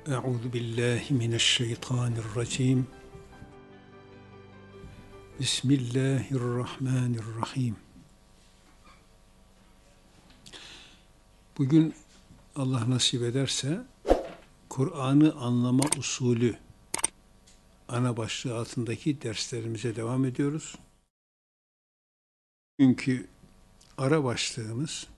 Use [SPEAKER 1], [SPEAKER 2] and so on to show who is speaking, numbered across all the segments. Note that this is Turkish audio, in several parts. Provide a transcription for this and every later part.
[SPEAKER 1] Euzu billahi mineşşeytanirracim. Bismillahirrahmanirrahim. Bugün Allah nasip ederse Kur'an'ı anlama usulü ana başlığı altındaki derslerimize devam ediyoruz. Bugünkü ara başlığımız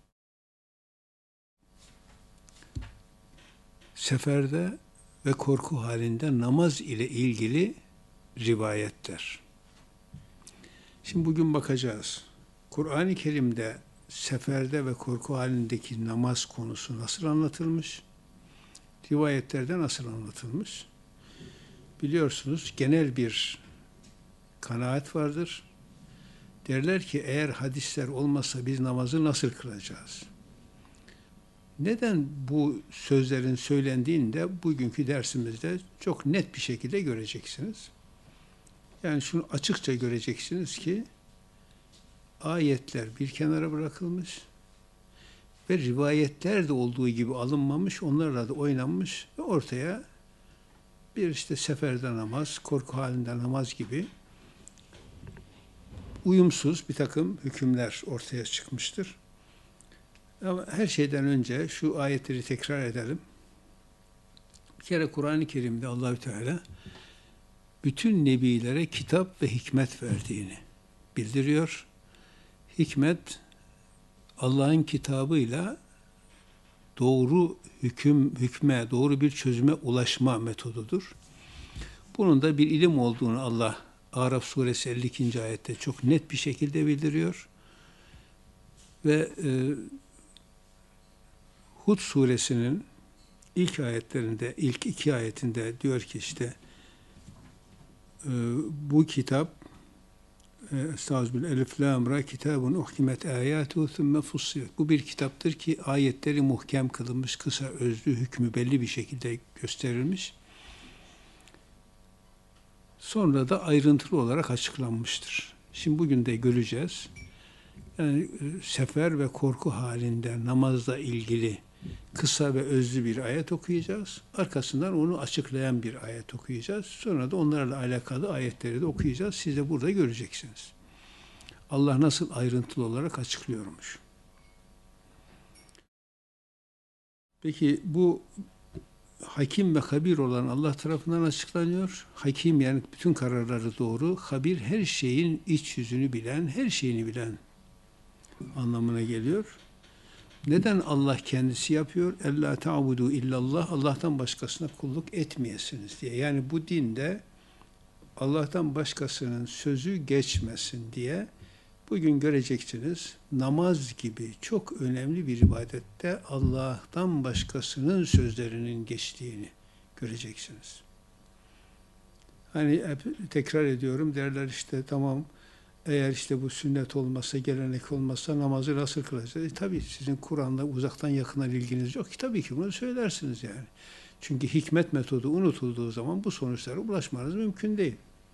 [SPEAKER 1] seferde ve korku halinde namaz ile ilgili rivayetler. Şimdi bugün bakacağız. Kur'an-ı Kerim'de seferde ve korku halindeki namaz konusu nasıl anlatılmış? Rivayetlerde nasıl anlatılmış? Biliyorsunuz genel bir kanaat vardır. Derler ki eğer hadisler olmasa biz namazı nasıl kılacağız? Neden bu sözlerin söylendiğini de bugünkü dersimizde çok net bir şekilde göreceksiniz. Yani şunu açıkça göreceksiniz ki ayetler bir kenara bırakılmış ve rivayetler de olduğu gibi alınmamış, onlarla da oynanmış ve ortaya bir seferde namaz, korku halinde namaz gibi uyumsuz bir takım hükümler ortaya çıkmıştır. Ama her şeyden önce şu ayetleri tekrar edelim. Bir kere Kur'an-ı Kerim'de Allahü Teala bütün nebilere kitap ve hikmet verdiğini bildiriyor. Hikmet, Allah'ın kitabıyla doğru hükme, doğru bir çözüme ulaşma metodudur. Bunun da bir ilim olduğunu Allah Araf suresi 52. ayette çok net bir şekilde bildiriyor. Ve Hud suresinin ilk ayetlerinde, ilk iki ayetinde diyor ki bu kitap Estağfirullah Elif Lam Ra kitabun uhkimet ayatu thumme fussilet. Bu bir kitaptır ki ayetleri muhkem kılınmış, kısa özlü, hükmü belli bir şekilde gösterilmiş. Sonra da ayrıntılı olarak açıklanmıştır. Şimdi bugün de göreceğiz. Yani sefer ve korku halinde namazla ilgili kısa ve özlü bir ayet okuyacağız. Arkasından onu açıklayan bir ayet okuyacağız. Sonra da onlarla alakalı ayetleri de okuyacağız. Siz de burada göreceksiniz. Allah nasıl ayrıntılı olarak açıklıyormuş. Peki bu hakim ve habir olan Allah tarafından açıklanıyor. Hakim yani bütün kararları doğru. Habir her şeyin iç yüzünü bilen, her şeyini bilen anlamına geliyor. Neden Allah kendisi yapıyor? Ella ta'budu illallah. Allah'tan başkasına kulluk etmeyesiniz diye. Yani bu dinde Allah'tan başkasının sözü geçmesin diye bugün göreceksiniz namaz gibi çok önemli bir ibadette Allah'tan başkasının sözlerinin geçtiğini göreceksiniz. Hani hep tekrar ediyorum derler tamam eğer bu sünnet olmasa, gelenek olmasa namazı nasıl kılacağız? Tabii sizin Kur'an'la uzaktan yakından ilginiz yok ki. Tabii ki bunu söylersiniz yani. Çünkü hikmet metodu unutulduğu zaman bu sonuçlara ulaşmanız mümkün değil.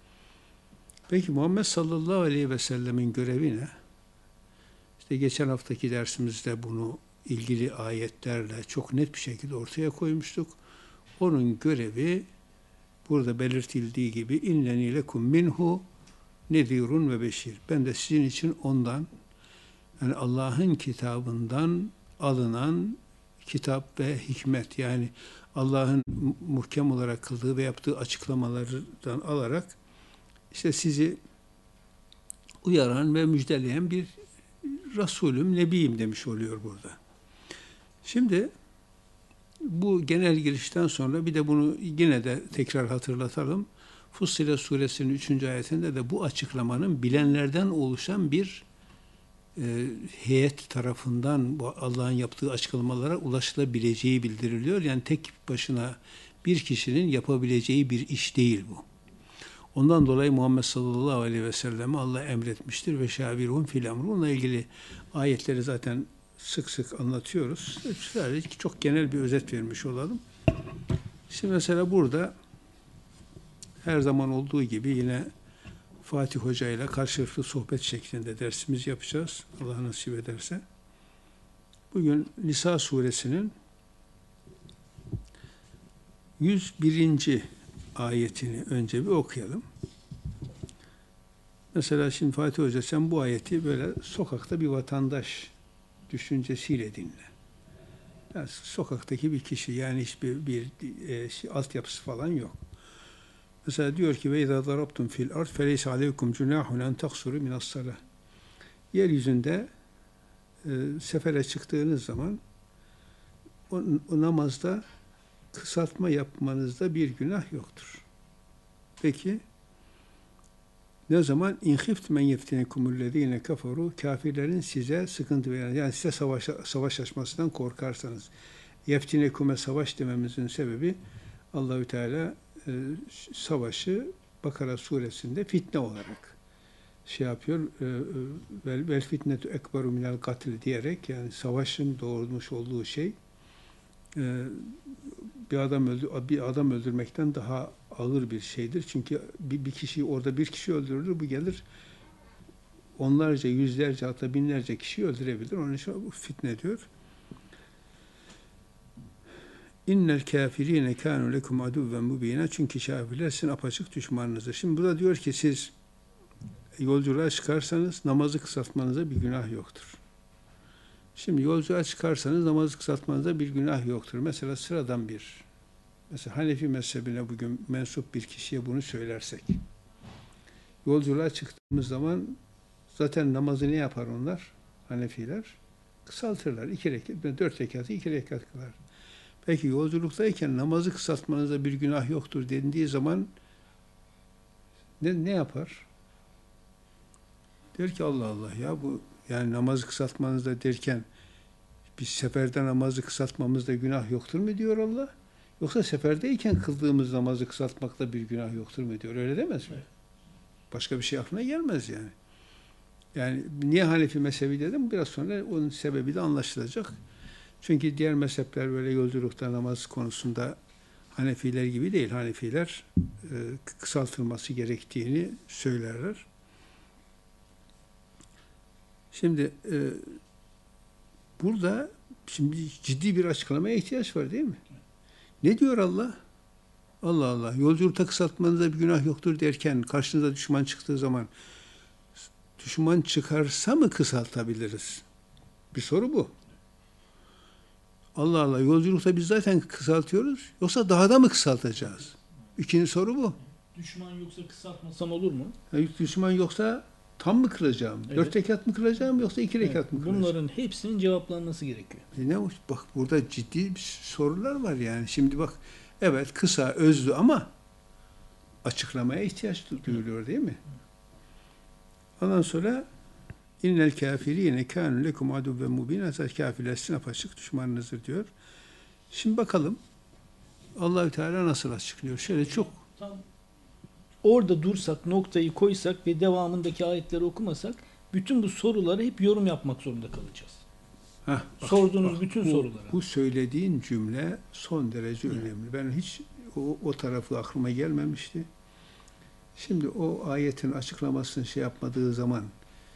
[SPEAKER 1] Peki Muhammed sallallahu aleyhi ve sellemin görevi ne? Geçen haftaki dersimizde bunu ilgili ayetlerle çok net bir şekilde ortaya koymuştuk. Onun görevi burada belirtildiği gibi inneni lekum minhu nedirun ve beşir. Ben de sizin için ondan, yani Allah'ın kitabından alınan kitap ve hikmet, yani Allah'ın muhkem olarak kıldığı ve yaptığı açıklamalardan alarak sizi uyaran ve müjdeleyen bir Resulüm, Nebiyim demiş oluyor burada. Şimdi bu genel girişten sonra bir de bunu yine de tekrar hatırlatalım. Fussilet suresinin 3. ayetinde de bu açıklamanın bilenlerden oluşan bir heyet tarafından bu Allah'ın yaptığı açıklamalara ulaşılabileceği bildiriliyor. Yani tek başına bir kişinin yapabileceği bir iş değil bu. Ondan dolayı Muhammed sallallahu aleyhi ve selleme Allah emretmiştir ve şavirun fil emr. Onunla ilgili ayetleri zaten sık sık anlatıyoruz. Sadece çok genel bir özet vermiş olalım. Şimdi mesela burada her zaman olduğu gibi yine Fatih Hoca ile karşılıklı sohbet şeklinde dersimizi yapacağız. Allah nasip ederse. Bugün Nisa suresinin 101. ayetini önce bir okuyalım. Mesela şimdi Fatih Hoca sen bu ayeti böyle sokakta bir vatandaş düşüncesiyle dinle. Yani sokaktaki bir kişi yani hiçbir altyapısı falan yok. Mesela diyor ki ve izâ darabtum fil ard feleyse aleykum cunâhun en taksuru minas-salâh. Yeryüzünde sefere çıktığınız zaman o namazda kısaltma yapmanızda bir günah yoktur. Peki ne zaman in khift men yeftinekumüllezîne keferû kafirlerin size sıkıntı veren yani size savaş açmasından korkarsanız yeftinekume savaş dememizin sebebi Allahü Teala savaşı Bakara suresinde fitne olarak şey yapıyor vel fitnetu ekberu minel katil diyerek yani savaşın doğurmuş olduğu şey bir adam öldürmekten daha ağır bir şeydir. Çünkü bir kişi orada bir kişi öldürülür bu gelir onlarca, yüzlerce hatta binlerce kişiyi öldürebilir. Onun için fitne diyor. İnnel kafirine kanu lekum aduven mubina çünkü kafirler sizin apaçık düşmanınızdır. Şimdi burada diyor ki siz yolculuğa çıkarsanız namazı kısaltmanıza bir günah yoktur. Şimdi yolculuğa çıkarsanız namazı kısaltmanıza bir günah yoktur. Mesela sıradan mesela Hanefi mezhebine bugün mensup bir kişiye bunu söylersek. Yolculuğa çıktığımız zaman zaten namazı ne yapar onlar? Hanefiler kısaltırlar. 4 rekatı 2 rekat kılar. Peki yolculuktayken namazı kısaltmanıza bir günah yoktur dendiği zaman ne yapar? Der ki Allah Allah ya bu yani namazı kısaltmanızda derken biz seferde namazı kısaltmamızda günah yoktur mu diyor Allah? Yoksa seferdeyken kıldığımız namazı kısaltmakta bir günah yoktur mu diyor. Öyle demez mi? Başka bir şey aklına gelmez yani. Yani niye Hanefi mezhebi dedim? Biraz sonra onun sebebi de anlaşılacak. Çünkü diğer mezhepler böyle yolculukta namaz konusunda Hanefiler gibi değil. Hanefiler kısaltılması gerektiğini söylerler. Şimdi burada şimdi ciddi bir açıklamaya ihtiyaç var değil mi? Ne diyor Allah? Allah Allah. Yolculukta kısaltmanıza bir günah yoktur derken karşınıza düşman çıktığı zaman düşman çıkarsa mı kısaltabiliriz? Bir soru bu. Allah Allah. Yolculukta biz zaten kısaltıyoruz. Yoksa daha da mı kısaltacağız? İkinci soru bu.
[SPEAKER 2] Düşman yoksa kısaltmasam olur mu?
[SPEAKER 1] Düşman yoksa tam mı kılacağım? Evet. 4 rekat mı kılacağım yoksa 2 rekat mı kılacağım?
[SPEAKER 2] Bunların hepsinin cevaplanması gerekiyor.
[SPEAKER 1] Bak burada ciddi sorular var yani. Şimdi bak evet kısa, özlü ama açıklamaya ihtiyaç duyuluyor değil mi? Ondan sonra innel kafirine kanu lekum aduven mubina kafirler sizin apaçık düşmanınızdır diyor. Şimdi bakalım Allahü Teala nasıl açıklıyor? Şöyle çok
[SPEAKER 2] Tam orada dursak, noktayı koysak ve devamındaki ayetleri okumasak bütün bu soruları hep yorum yapmak zorunda kalacağız. Sorduğunuz bütün sorulara.
[SPEAKER 1] Bu söylediğin cümle son derece önemli. Ben hiç o tarafı aklıma gelmemişti. Şimdi o ayetin açıklamasını yapmadığı zaman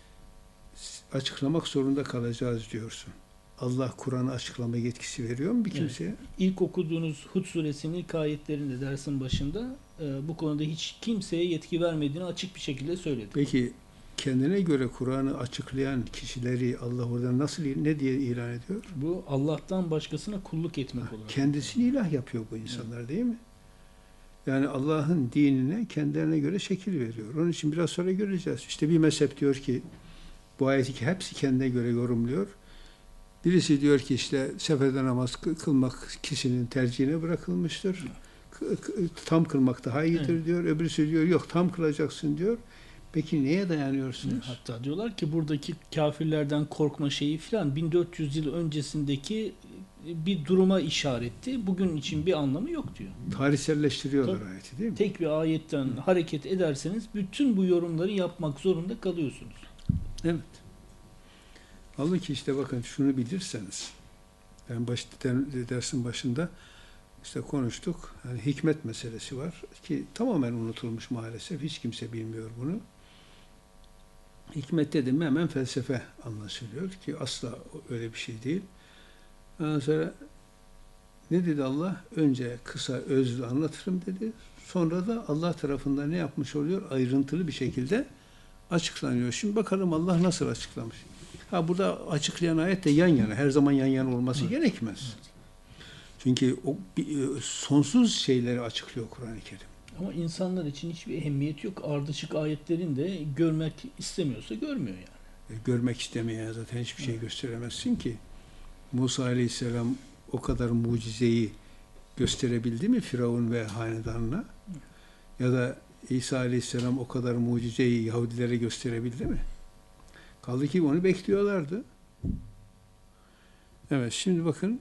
[SPEAKER 1] açıklamak zorunda kalacağız diyorsun. Allah Kur'an'a açıklama yetkisi veriyor mu bir kimseye?
[SPEAKER 2] Evet. İlk okuduğunuz Hud suresinin ilk ayetlerinde dersin başında bu konuda hiç kimseye yetki vermediğini açık bir şekilde söyledi.
[SPEAKER 1] Peki kendine göre Kur'an'ı açıklayan kişileri Allah orada ne diye ilan ediyor?
[SPEAKER 2] Bu Allah'tan başkasına kulluk etmek olarak.
[SPEAKER 1] Kendisini ilah yapıyor bu insanlar değil mi? Yani Allah'ın dinine kendilerine göre şekil veriyor. Onun için biraz sonra göreceğiz. İşte bir mezhep diyor ki bu ayeti hepsi kendine göre yorumluyor. Birisi diyor ki işte seferde namaz kılmak kişinin tercihine bırakılmıştır. Tam kılmak daha iyidir diyor. Öbürüsü diyor yok tam kılacaksın diyor. Peki neye dayanıyorsunuz?
[SPEAKER 2] Hatta diyorlar ki buradaki kafirlerden korkma şeyi filan 1400 yıl öncesindeki bir duruma işaretti. Bugün için bir anlamı yok diyor.
[SPEAKER 1] Tarihselleştiriyorlar ayeti değil mi?
[SPEAKER 2] Tek bir ayetten hareket ederseniz bütün bu yorumları yapmak zorunda kalıyorsunuz.
[SPEAKER 1] Evet. Halbuki işte bakın şunu bilirseniz, yani dersin başında işte konuştuk, yani hikmet meselesi var ki tamamen unutulmuş maalesef, hiç kimse bilmiyor bunu. Hikmet dedim hemen felsefe anlaşılıyor ki asla öyle bir şey değil. Ondan sonra Ne dedi Allah? Önce kısa özlü anlatırım dedi. Sonra da Allah tarafından ne yapmış oluyor? Ayrıntılı bir şekilde açıklanıyor. Şimdi bakalım Allah nasıl açıklamış. Ha, burada açıklayan ayet de yan yana. Her zaman yan yana olması gerekmez. Çünkü o sonsuz şeyleri açıklıyor Kur'an-ı Kerim.
[SPEAKER 2] Ama insanlar için hiçbir ehemmiyeti yok. Ardışık ayetlerin de görmek istemiyorsa görmüyor yani.
[SPEAKER 1] Görmek istemeyen zaten hiçbir şey gösteremezsin ki. Musa Aleyhisselam o kadar mucizeyi gösterebildi mi Firavun ve hanedanına? Ya da İsa Aleyhisselam o kadar mucizeyi Yahudilere gösterebildi mi? Kaldı ki onu bekliyorlardı. Evet, şimdi bakın.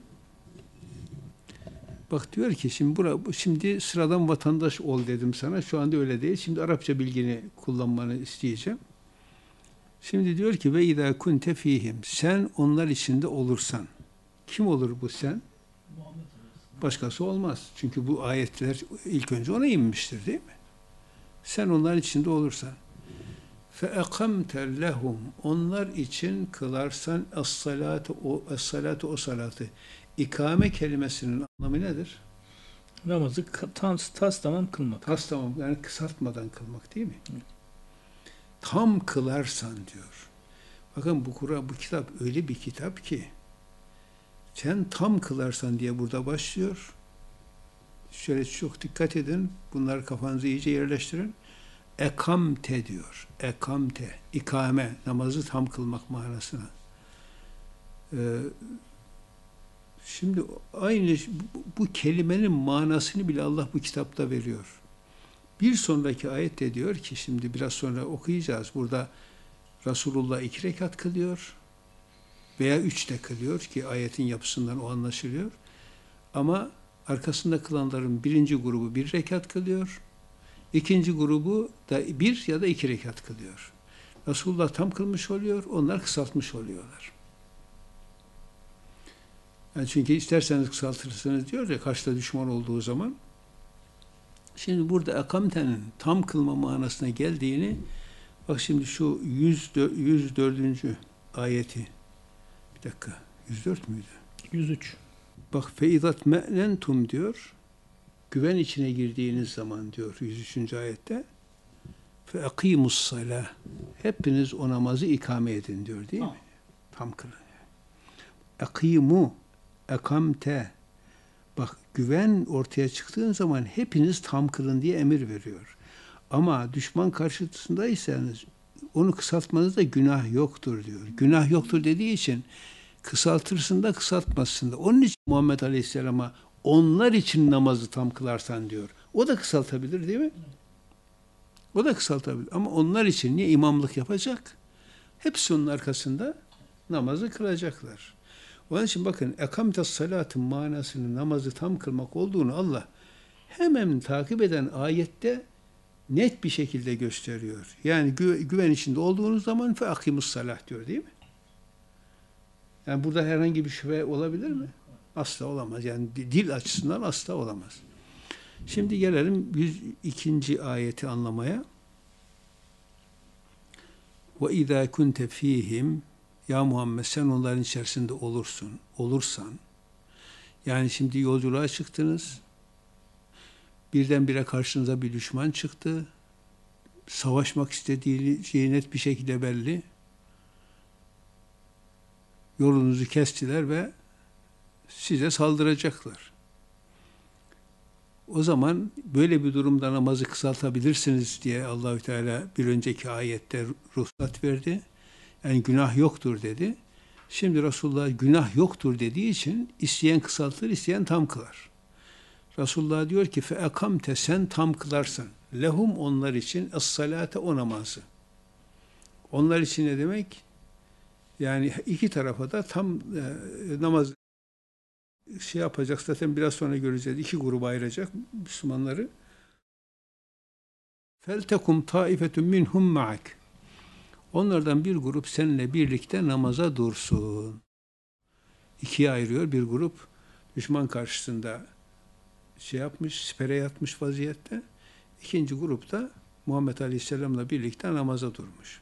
[SPEAKER 1] Bak diyor ki şimdi sıradan vatandaş ol dedim sana. Şu anda öyle değil. Şimdi Arapça bilgini kullanmanı isteyeceğim. Şimdi diyor ki ve izâ kunte fîhim. Sen onlar içinde olursan. Kim olur bu sen? Başkası olmaz. Çünkü bu ayetler ilk önce ona inmiştir değil mi? Sen onların içinde olursan. فَاَقَمْتَ لَهُمْ. Onlar için kılarsan es-salatu o salatı. İkame kelimesinin anlamı nedir?
[SPEAKER 2] Namazı tas tamam kılmak.
[SPEAKER 1] Tas tamam, yani kısaltmadan kılmak değil mi? Evet. Tam kılarsan diyor. Bakın bu kitap öyle bir kitap ki sen tam kılarsan diye burada başlıyor. Şöyle çok dikkat edin. Bunları kafanıza iyice yerleştirin. Ekamte diyor. Ekamte. İkame. Namazı tam kılmak manasına. Şimdi aynı bu kelimenin manasını bile Allah bu kitapta veriyor. Bir sonraki ayette diyor ki, şimdi biraz sonra okuyacağız. Burada Resulullah 2 rekat kılıyor veya 3 de kılıyor ki ayetin yapısından o anlaşılıyor. Ama arkasında kılanların birinci grubu 1 rekat kılıyor. İkinci grubu da 1 ya da 2 rekat kılıyor. Resulullah tam kılmış oluyor, onlar kısaltmış oluyorlar. Yani çünkü isterseniz kısaltırsınız diyor ya, karşıda düşman olduğu zaman. Şimdi burada ekamtenin tam kılma manasına geldiğini, bak şimdi şu 104. ayeti, bir dakika, 104 müydü?
[SPEAKER 2] 103.
[SPEAKER 1] Bak feidat me'nentum diyor, güven içine girdiğiniz zaman diyor 103. ayette, fe akimus salah, hepiniz o namazı ikame edin diyor değil mi? Tam kılın. Akimu, ekamte, bak güven ortaya çıktığın zaman hepiniz tam kılın diye emir veriyor. Ama düşman karşısındaysanız onu kısaltmanızda günah yoktur diyor. Günah yoktur dediği için kısaltırsın da kısaltmazsın da. Onun için Muhammed Aleyhisselam'a onlar için namazı tam kılarsan diyor. O da kısaltabilir değil mi? O da kısaltabilir. Ama onlar için niye imamlık yapacak? Hepsi onun arkasında namazı kılacaklar. Onun için bakın ekamtes salatın manasının namazı tam kılmak olduğunu Allah hemen takip eden ayette net bir şekilde gösteriyor. Yani güven içinde olduğunuz zaman fe akimus salah diyor değil mi? Yani burada herhangi bir şüphe olabilir mi? Asla olamaz. Yani dil açısından asla olamaz. Şimdi gelelim 102. ayeti anlamaya. Ve izâ kunte fîhim, ya Muhammed sen onların içerisinde olursan, yani şimdi yolculuğa çıktınız, birdenbire karşınıza bir düşman çıktı, savaşmak istediği şey net bir şekilde belli, yolunuzu kestiler ve size saldıracaklar. O zaman böyle bir durumda namazı kısaltabilirsiniz diye Allahü Teala bir önceki ayette ruhsat verdi. Yani günah yoktur dedi. Şimdi Resulullah günah yoktur dediği için isteyen kısaltır, isteyen tam kılar. Resulullah diyor ki feekamte sen tam kılarsan lehum onlar için es-salate o namazı. Onlar için ne demek? Yani iki tarafa da tam namaz yapacak. Zaten biraz sonra göreceğiz. 2 gruba ayıracak Müslümanları. Feltekum taifetun minhum ma'ak. Onlardan bir grup seninle birlikte namaza dursun. 2'ye ayırıyor. Bir grup düşman karşısında sipere yatmış vaziyette. İkinci grup da Muhammed Aleyhisselam'la birlikte namaza durmuş.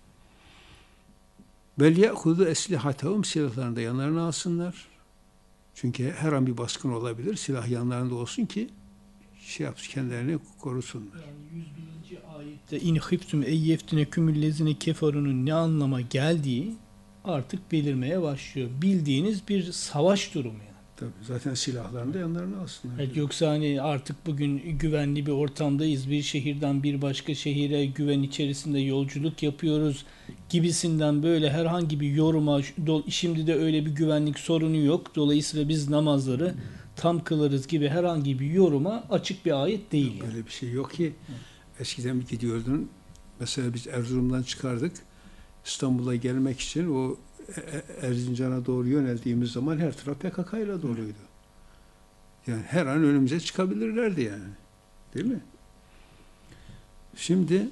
[SPEAKER 1] Vel ye'hudu eslihatehum, silahlarını da yanlarına alsınlar. Çünkü her an bir baskın olabilir. Silah yanlarında olsun ki kendilerini korusunlar.
[SPEAKER 2] Yani 101. ayette in khiftum eyyeftinekümüllezine keferunun ne anlama geldiği artık belirmeye başlıyor. Bildiğiniz bir savaş durumu yani.
[SPEAKER 1] Tabii zaten silahlarını da yanlarına alsınlar.
[SPEAKER 2] Evet, yoksa hani artık bugün güvenli bir ortamdayız. Bir şehirden bir başka şehire güven içerisinde yolculuk yapıyoruz gibisinden böyle herhangi bir yoruma, şimdi de öyle bir güvenlik sorunu yok. Dolayısıyla biz namazları tam kılarız gibi herhangi bir yoruma açık bir ayet değil. Yani.
[SPEAKER 1] Böyle bir şey yok ki. Eskiden bir gidiyordun. Mesela biz Erzurum'dan çıkardık. İstanbul'a gelmek için o Erzincan'a doğru yöneldiğimiz zaman her taraf PKK ile doluydu. Yani her an önümüze çıkabilirlerdi yani. Değil mi? Şimdi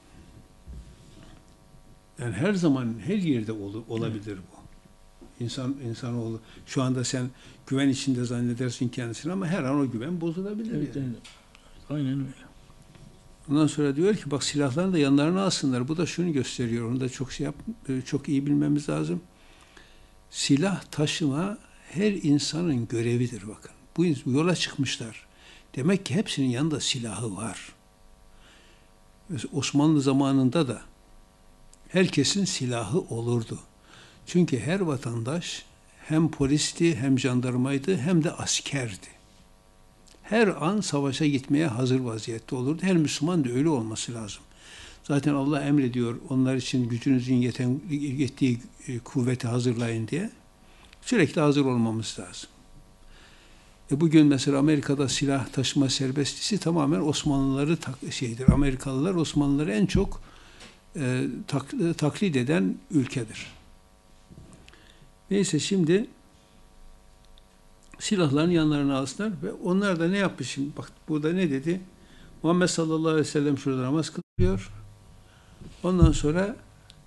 [SPEAKER 1] yani her zaman her yerde olabilir bu. İnsanoğlu şu anda sen güven içinde zannedersin kendisini ama her an o güven bozulabilir.
[SPEAKER 2] Evet,
[SPEAKER 1] yani.
[SPEAKER 2] evet. Aynen öyle.
[SPEAKER 1] Ondan sonra diyor ki bak silahlarını da yanlarına alsınlar. Bu da şunu gösteriyor. Onu da çok iyi bilmemiz lazım. Silah taşıma her insanın görevidir bakın. Bu yola çıkmışlar. Demek ki hepsinin yanında silahı var. Osmanlı zamanında da herkesin silahı olurdu. Çünkü her vatandaş hem polisti, hem jandarmaydı, hem de askerdi. Her an savaşa gitmeye hazır vaziyette olurdu. Her Müslüman da öyle olması lazım. Zaten Allah emrediyor onlar için gücünüzün yettiği kuvveti hazırlayın diye. Sürekli hazır olmamız lazım. Bugün mesela Amerika'da silah taşıma serbestisi tamamen Osmanlıları Amerikalılar Osmanlıları en çok taklit eden ülkedir. Neyse şimdi silahlarını yanlarına alsınlar ve onlar da ne yapmış şimdi? Bak burada ne dedi? Muhammed sallallahu aleyhi ve sellem şurada namaz kılıyor. Ondan sonra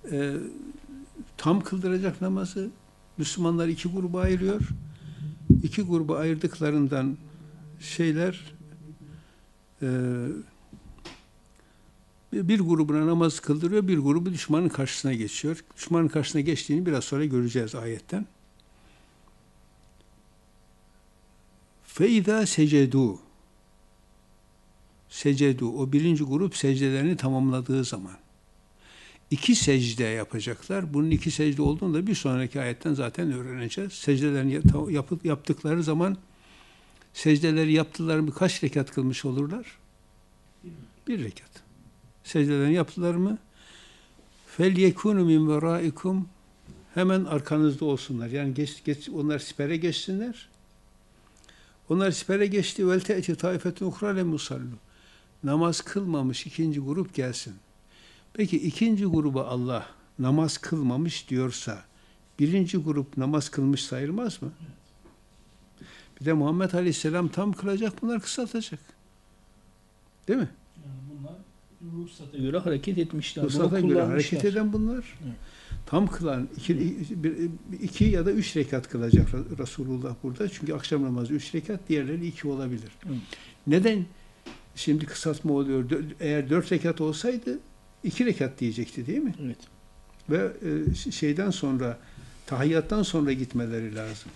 [SPEAKER 1] tam kıldıracak namazı. Müslümanlar iki gruba ayırıyor. İki gruba ayırdıklarından bir grubuna namaz kıldırıyor, bir grubu düşmanın karşısına geçiyor. Düşmanın karşısına geçtiğini biraz sonra göreceğiz ayetten. فَاِذَا سَجَدُوا o birinci grup secdelerini tamamladığı zaman iki secde yapacaklar. Bunun iki secde olduğunu da bir sonraki ayetten zaten öğreneceğiz. Secdelerini yaptıkları zaman secdeleri yaptılar mı kaç rekat kılmış olurlar? Bir rekat. Secdelerini yaptılar mı? فَلْيَكُونُ مِنْ وَرَائِكُمْ hemen arkanızda olsunlar. Yani onlar sipere geçsinler. Onlar sipere geçti. وَلْتَأْتِ طَائِفَةٌ اُخْرَى لَمُّصَلُّ namaz kılmamış ikinci grup gelsin. Peki ikinci gruba Allah namaz kılmamış diyorsa birinci grup namaz kılmış sayılmaz mı? Bir de Muhammed Aleyhisselam tam kılacak, bunlar kısaltacak. Değil mi?
[SPEAKER 2] Yani bunlar ruhsata göre hareket etmişler.
[SPEAKER 1] Ruhsata göre hareket eden bunlar.
[SPEAKER 2] Evet.
[SPEAKER 1] Tam kılan iki ya da üç rekat kılacak Resulullah burada. Çünkü akşam namazı 3 rekat, diğerleri 2 olabilir.
[SPEAKER 2] Evet.
[SPEAKER 1] Neden şimdi kısaltma oluyor? Eğer 4 rekat olsaydı 2 rekat diyecekti değil mi?
[SPEAKER 2] Evet.
[SPEAKER 1] Ve şeyden sonra, tahiyyattan sonra gitmeleri lazım.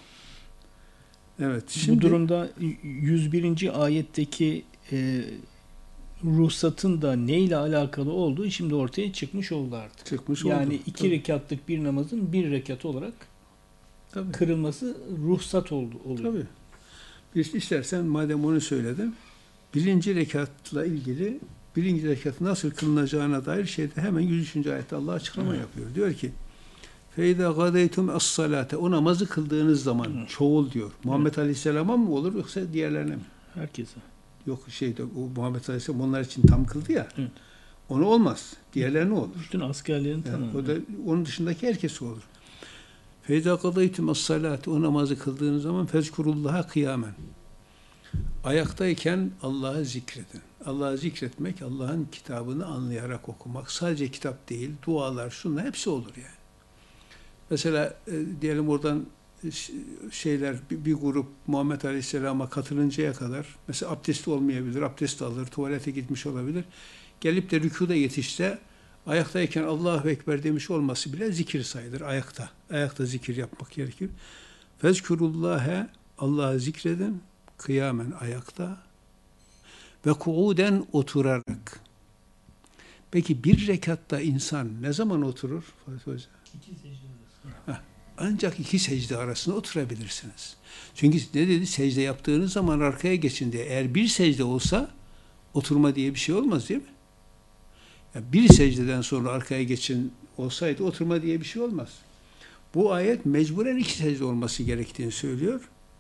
[SPEAKER 1] Evet.
[SPEAKER 2] Bu durumda 101. ayetteki ruhsatın da neyle alakalı olduğu şimdi ortaya çıkmış oldu artık.
[SPEAKER 1] Çıkmış
[SPEAKER 2] yani
[SPEAKER 1] oldu.
[SPEAKER 2] 2 rekatlık bir namazın 1 rekat olarak
[SPEAKER 1] Tabii.
[SPEAKER 2] kırılması ruhsat oluyor.
[SPEAKER 1] Tabii. Bir istersen madem onu söyledim, birinci rekatla ilgili birinci rekat nasıl kılınacağına dair şeyde hemen 103. ayette Allah açıklama yapıyor. Diyor ki فَاِذَا غَدَيْتُمْ الصَّلَاةَ o namazı kıldığınız zaman çoğul diyor. Muhammed Aleyhisselam'a mı olur yoksa diğerlerine mi?
[SPEAKER 2] Herkese.
[SPEAKER 1] Yok o Muhammed Aleyhisselam onlar için tam kıldı ya.
[SPEAKER 2] Evet.
[SPEAKER 1] Onu olmaz. Diğerlerine olur.
[SPEAKER 2] Bütün askerlerin tamamı.
[SPEAKER 1] O da onun dışındaki herkese olur. فَاِذَا قَضَيْتُمْ الصَّلَاةَ o namazı kıldığınız zaman فَذْكُرُوا kıyamen. Ayaktayken Allah'ı zikredin. Allah'ı zikretmek, Allah'ın kitabını anlayarak okumak. Sadece kitap değil, dualar, şunlar hepsi olur yani. Mesela diyelim oradan bir grup Muhammed Aleyhisselam'a katılıncaya kadar mesela abdesti olmayabilir, abdest alır, tuvalete gitmiş olabilir. Gelip de rükûda yetişse ayaktayken Allahu Ekber demiş olması bile zikir sayılır ayakta. Ayakta zikir yapmak gerekir. Fezkurullâhe, Allah'ı zikredin, kıyamen ayakta ve kuuden oturarak. Peki bir rekatta insan ne zaman oturur Fatih Hoca?
[SPEAKER 2] İki secde arasında.
[SPEAKER 1] Ancak iki secde arasında oturabilirsiniz. Çünkü ne dedi? Secde yaptığınız zaman arkaya geçin diye. Eğer bir secde olsa oturma diye bir şey olmaz değil mi? Yani bir secdeden sonra arkaya geçin olsaydı oturma diye bir şey olmaz. Bu ayet mecburen iki secde olması gerektiğini söylüyor.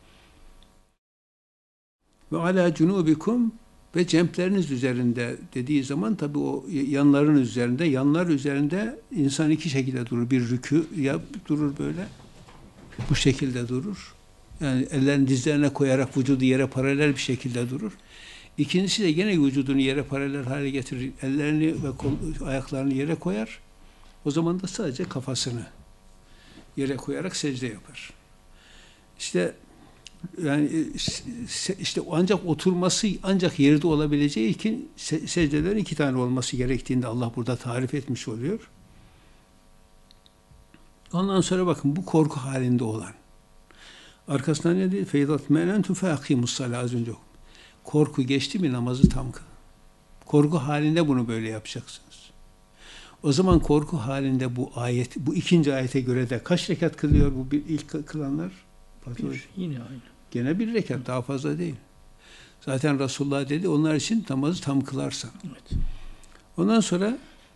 [SPEAKER 1] Ve ala cunubikum, ve cempleriniz üzerinde dediği zaman tabii o yanların üzerinde, yanlar üzerinde insan iki şekilde durur. Bir rükû yap durur böyle. Bu şekilde durur. Yani ellerini dizlerine koyarak vücudu yere paralel bir şekilde durur. İkincisi de gene vücudunu yere paralel hale getirir. Ellerini ve ayaklarını yere koyar. O zaman da sadece kafasını yere koyarak secde yapar. İşte yani işte ancak oturması ancak yerde olabileceği için secdelerin iki tane olması gerektiğini Allah burada tarif etmiş oluyor. Ondan sonra bakın bu korku halinde olan. Arkasından ne dedi? Feydat menentum fe akimus-salâ, az önce okudum. Korku geçti mi namazı tam kıl. Korku halinde bunu böyle yapacaksınız. O zaman korku halinde bu ayet, bu ikinci ayete göre de kaç rekat kılıyor bu bir ilk kılanlar?
[SPEAKER 2] Yine aynı.
[SPEAKER 1] Gene bir rekat, daha fazla değil. Zaten Resulullah dedi, onlar için namazı tam kılarsan.
[SPEAKER 2] Evet.
[SPEAKER 1] Ondan sonra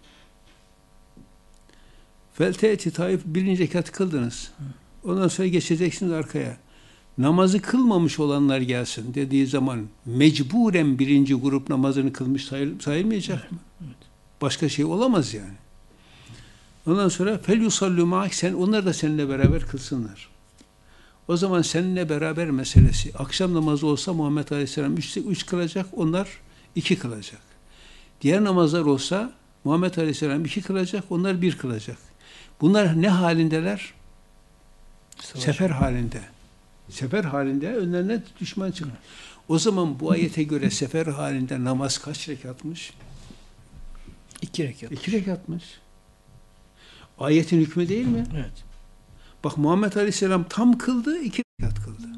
[SPEAKER 1] felte'ti taif, birinci rekat kıldınız. Ondan sonra geçeceksiniz arkaya. Namazı kılmamış olanlar gelsin dediği zaman mecburen birinci grup namazını kılmış sayılmayacak mı?
[SPEAKER 2] Evet.
[SPEAKER 1] Başka şey olamaz yani. Ondan sonra fel yusallu ma'ak, sen onlar da seninle beraber kılsınlar. O zaman seninle beraber meselesi. Akşam namazı olsa Muhammed Aleyhisselam 3 kılacak, onlar 2 kılacak. Diğer namazlar olsa Muhammed Aleyhisselam 2 kılacak, onlar 1 kılacak. Bunlar ne halindeler? Sefer halinde. Sefer halinde önlerine düşman çıkar. O zaman bu ayete göre sefer halinde namaz kaç rekatmış?
[SPEAKER 2] 2 rekat.
[SPEAKER 1] 2 rekatmış. Ayetin hükmü değil mi?
[SPEAKER 2] Evet.
[SPEAKER 1] Bak Muhammed Aleyhisselam tam kıldı, 2 rekat kıldı.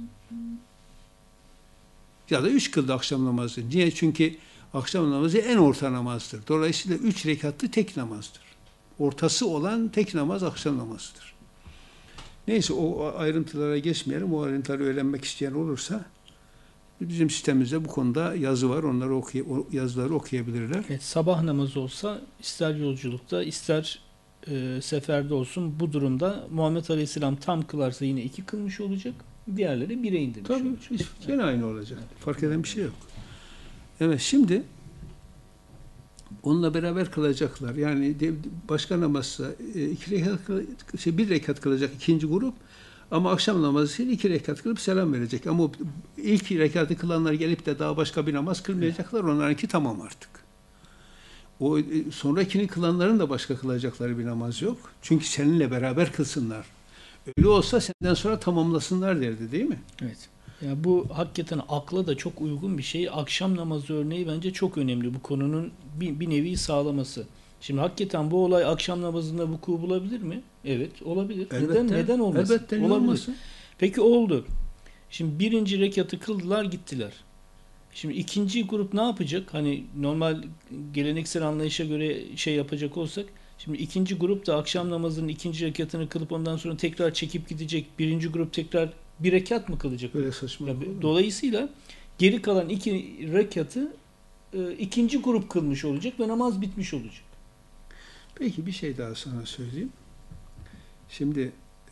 [SPEAKER 1] Ya da 3 kıldı akşam namazı. Niye? Çünkü akşam namazı en orta namazdır. Dolayısıyla 3 rekatlı tek namazdır. Ortası olan tek namaz akşam namazıdır. Neyse o ayrıntılara geçmeyelim. O ayrıntıları öğrenmek isteyen olursa bizim sitemizde bu konuda yazı var. Onları o yazıları okuyabilirler.
[SPEAKER 2] Evet, sabah namazı olsa ister yolculukta ister seferde olsun, bu durumda Muhammed Aleyhisselam tam kılarsa yine 2 kılmış olacak. Diğerleri 1'e indirmiş
[SPEAKER 1] Tabii
[SPEAKER 2] olacak.
[SPEAKER 1] gene aynı olacak. Fark eden bir şey yok. Evet, şimdi onunla beraber kılacaklar. Yani başka namazsa 1 rekat kılacak ikinci grup, ama akşam namazı 2 rekat kılıp selam verecek. Ama ilk rekatı kılanlar gelip de daha başka bir namaz kılmayacaklar. Onlarınki tamam artık. O sonrakini kılanların da başka kılacakları bir namaz yok. Çünkü seninle beraber kılsınlar. Öyle olsa senden sonra tamamlasınlar derdi, değil mi?
[SPEAKER 2] Evet. Ya bu hakikaten akla da çok uygun bir şey. Akşam namazı örneği bence çok önemli. Bu konunun bir nevi sağlaması. Şimdi hakikaten bu olay akşam namazında vuku bulabilir mi? Evet, olabilir.
[SPEAKER 1] Elbette,
[SPEAKER 2] neden olmasın?
[SPEAKER 1] elbette,
[SPEAKER 2] olabilir.
[SPEAKER 1] olmasın.
[SPEAKER 2] Peki oldu. Şimdi birinci rekatı kıldılar, gittiler. Şimdi ikinci grup ne yapacak? Hani normal geleneksel anlayışa göre şey yapacak olsak, şimdi ikinci grup da akşam namazının ikinci rekatını kılıp ondan sonra tekrar çekip gidecek. Birinci grup tekrar 1 rekat mı kılacak?
[SPEAKER 1] Böyle saçma.
[SPEAKER 2] Dolayısıyla geri kalan 2 rekatı ikinci grup kılmış olacak ve namaz bitmiş olacak.
[SPEAKER 1] Peki bir şey daha sana söyleyeyim. Şimdi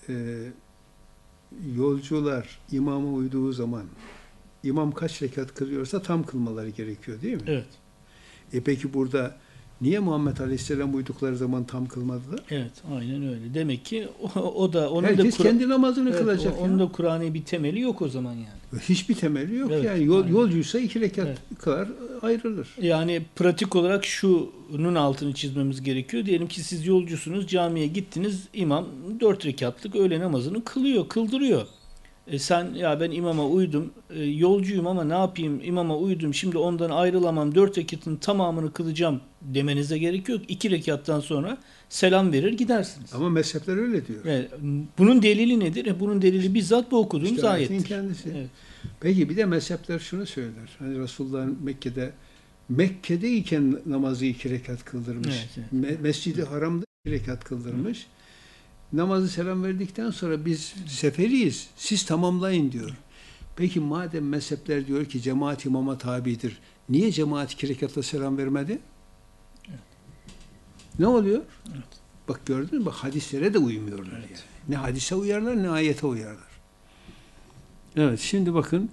[SPEAKER 1] yolcular imama uyduğu zaman imam kaç rekat kılıyorsa tam kılmaları gerekiyor, değil mi?
[SPEAKER 2] Evet.
[SPEAKER 1] Peki burada niye Muhammed Aleyhisselam uydukları zaman tam kılmadılar?
[SPEAKER 2] Evet, aynen öyle. Demek ki o da onun
[SPEAKER 1] herkes
[SPEAKER 2] da
[SPEAKER 1] kendi namazını
[SPEAKER 2] evet,
[SPEAKER 1] kılacak.
[SPEAKER 2] onun da Kur'an'ı bir temeli yok o zaman yani.
[SPEAKER 1] Hiçbir temeli yok
[SPEAKER 2] Evet,
[SPEAKER 1] yani. Yolcuysa 2 rekat
[SPEAKER 2] Evet.
[SPEAKER 1] kılar, ayrılır.
[SPEAKER 2] Yani pratik olarak şunun altını çizmemiz gerekiyor. Diyelim ki siz yolcusunuz, camiye gittiniz, imam 4 rekatlık öğle namazını kıldırıyor. Sen ya ben imama uydum, yolcuyum ama ne yapayım imama uydum şimdi ondan ayrılamam 4 rekatın tamamını kılacağım demenize gerek yok. 2 rekattan sonra selam verir gidersiniz.
[SPEAKER 1] Ama mezhepler öyle diyor.
[SPEAKER 2] Evet, bunun delili nedir? Bunun delili bizzat bu okuduğumuz
[SPEAKER 1] İşte ayetin
[SPEAKER 2] ayettir.
[SPEAKER 1] kendisi.
[SPEAKER 2] Evet.
[SPEAKER 1] Peki bir de mezhepler şunu söyler. Hani Resulullah'ın Mekke'deyken namazı 2 rekat kıldırmış.
[SPEAKER 2] Evet, evet.
[SPEAKER 1] Mescid-i Haram'da 2 rekat kıldırmış. Namazı selam verdikten sonra biz seferiyiz. Siz tamamlayın diyor. Peki madem mezhepler diyor ki cemaat imama tabidir. Niye cemaat 2 rekatla selam vermedi?
[SPEAKER 2] Evet.
[SPEAKER 1] Ne oluyor?
[SPEAKER 2] Evet.
[SPEAKER 1] Bak gördün mü? Bak hadislere de uymuyorlar
[SPEAKER 2] Evet.
[SPEAKER 1] yani. Ne hadise uyarlar ne ayete uyarlar. Evet şimdi bakın.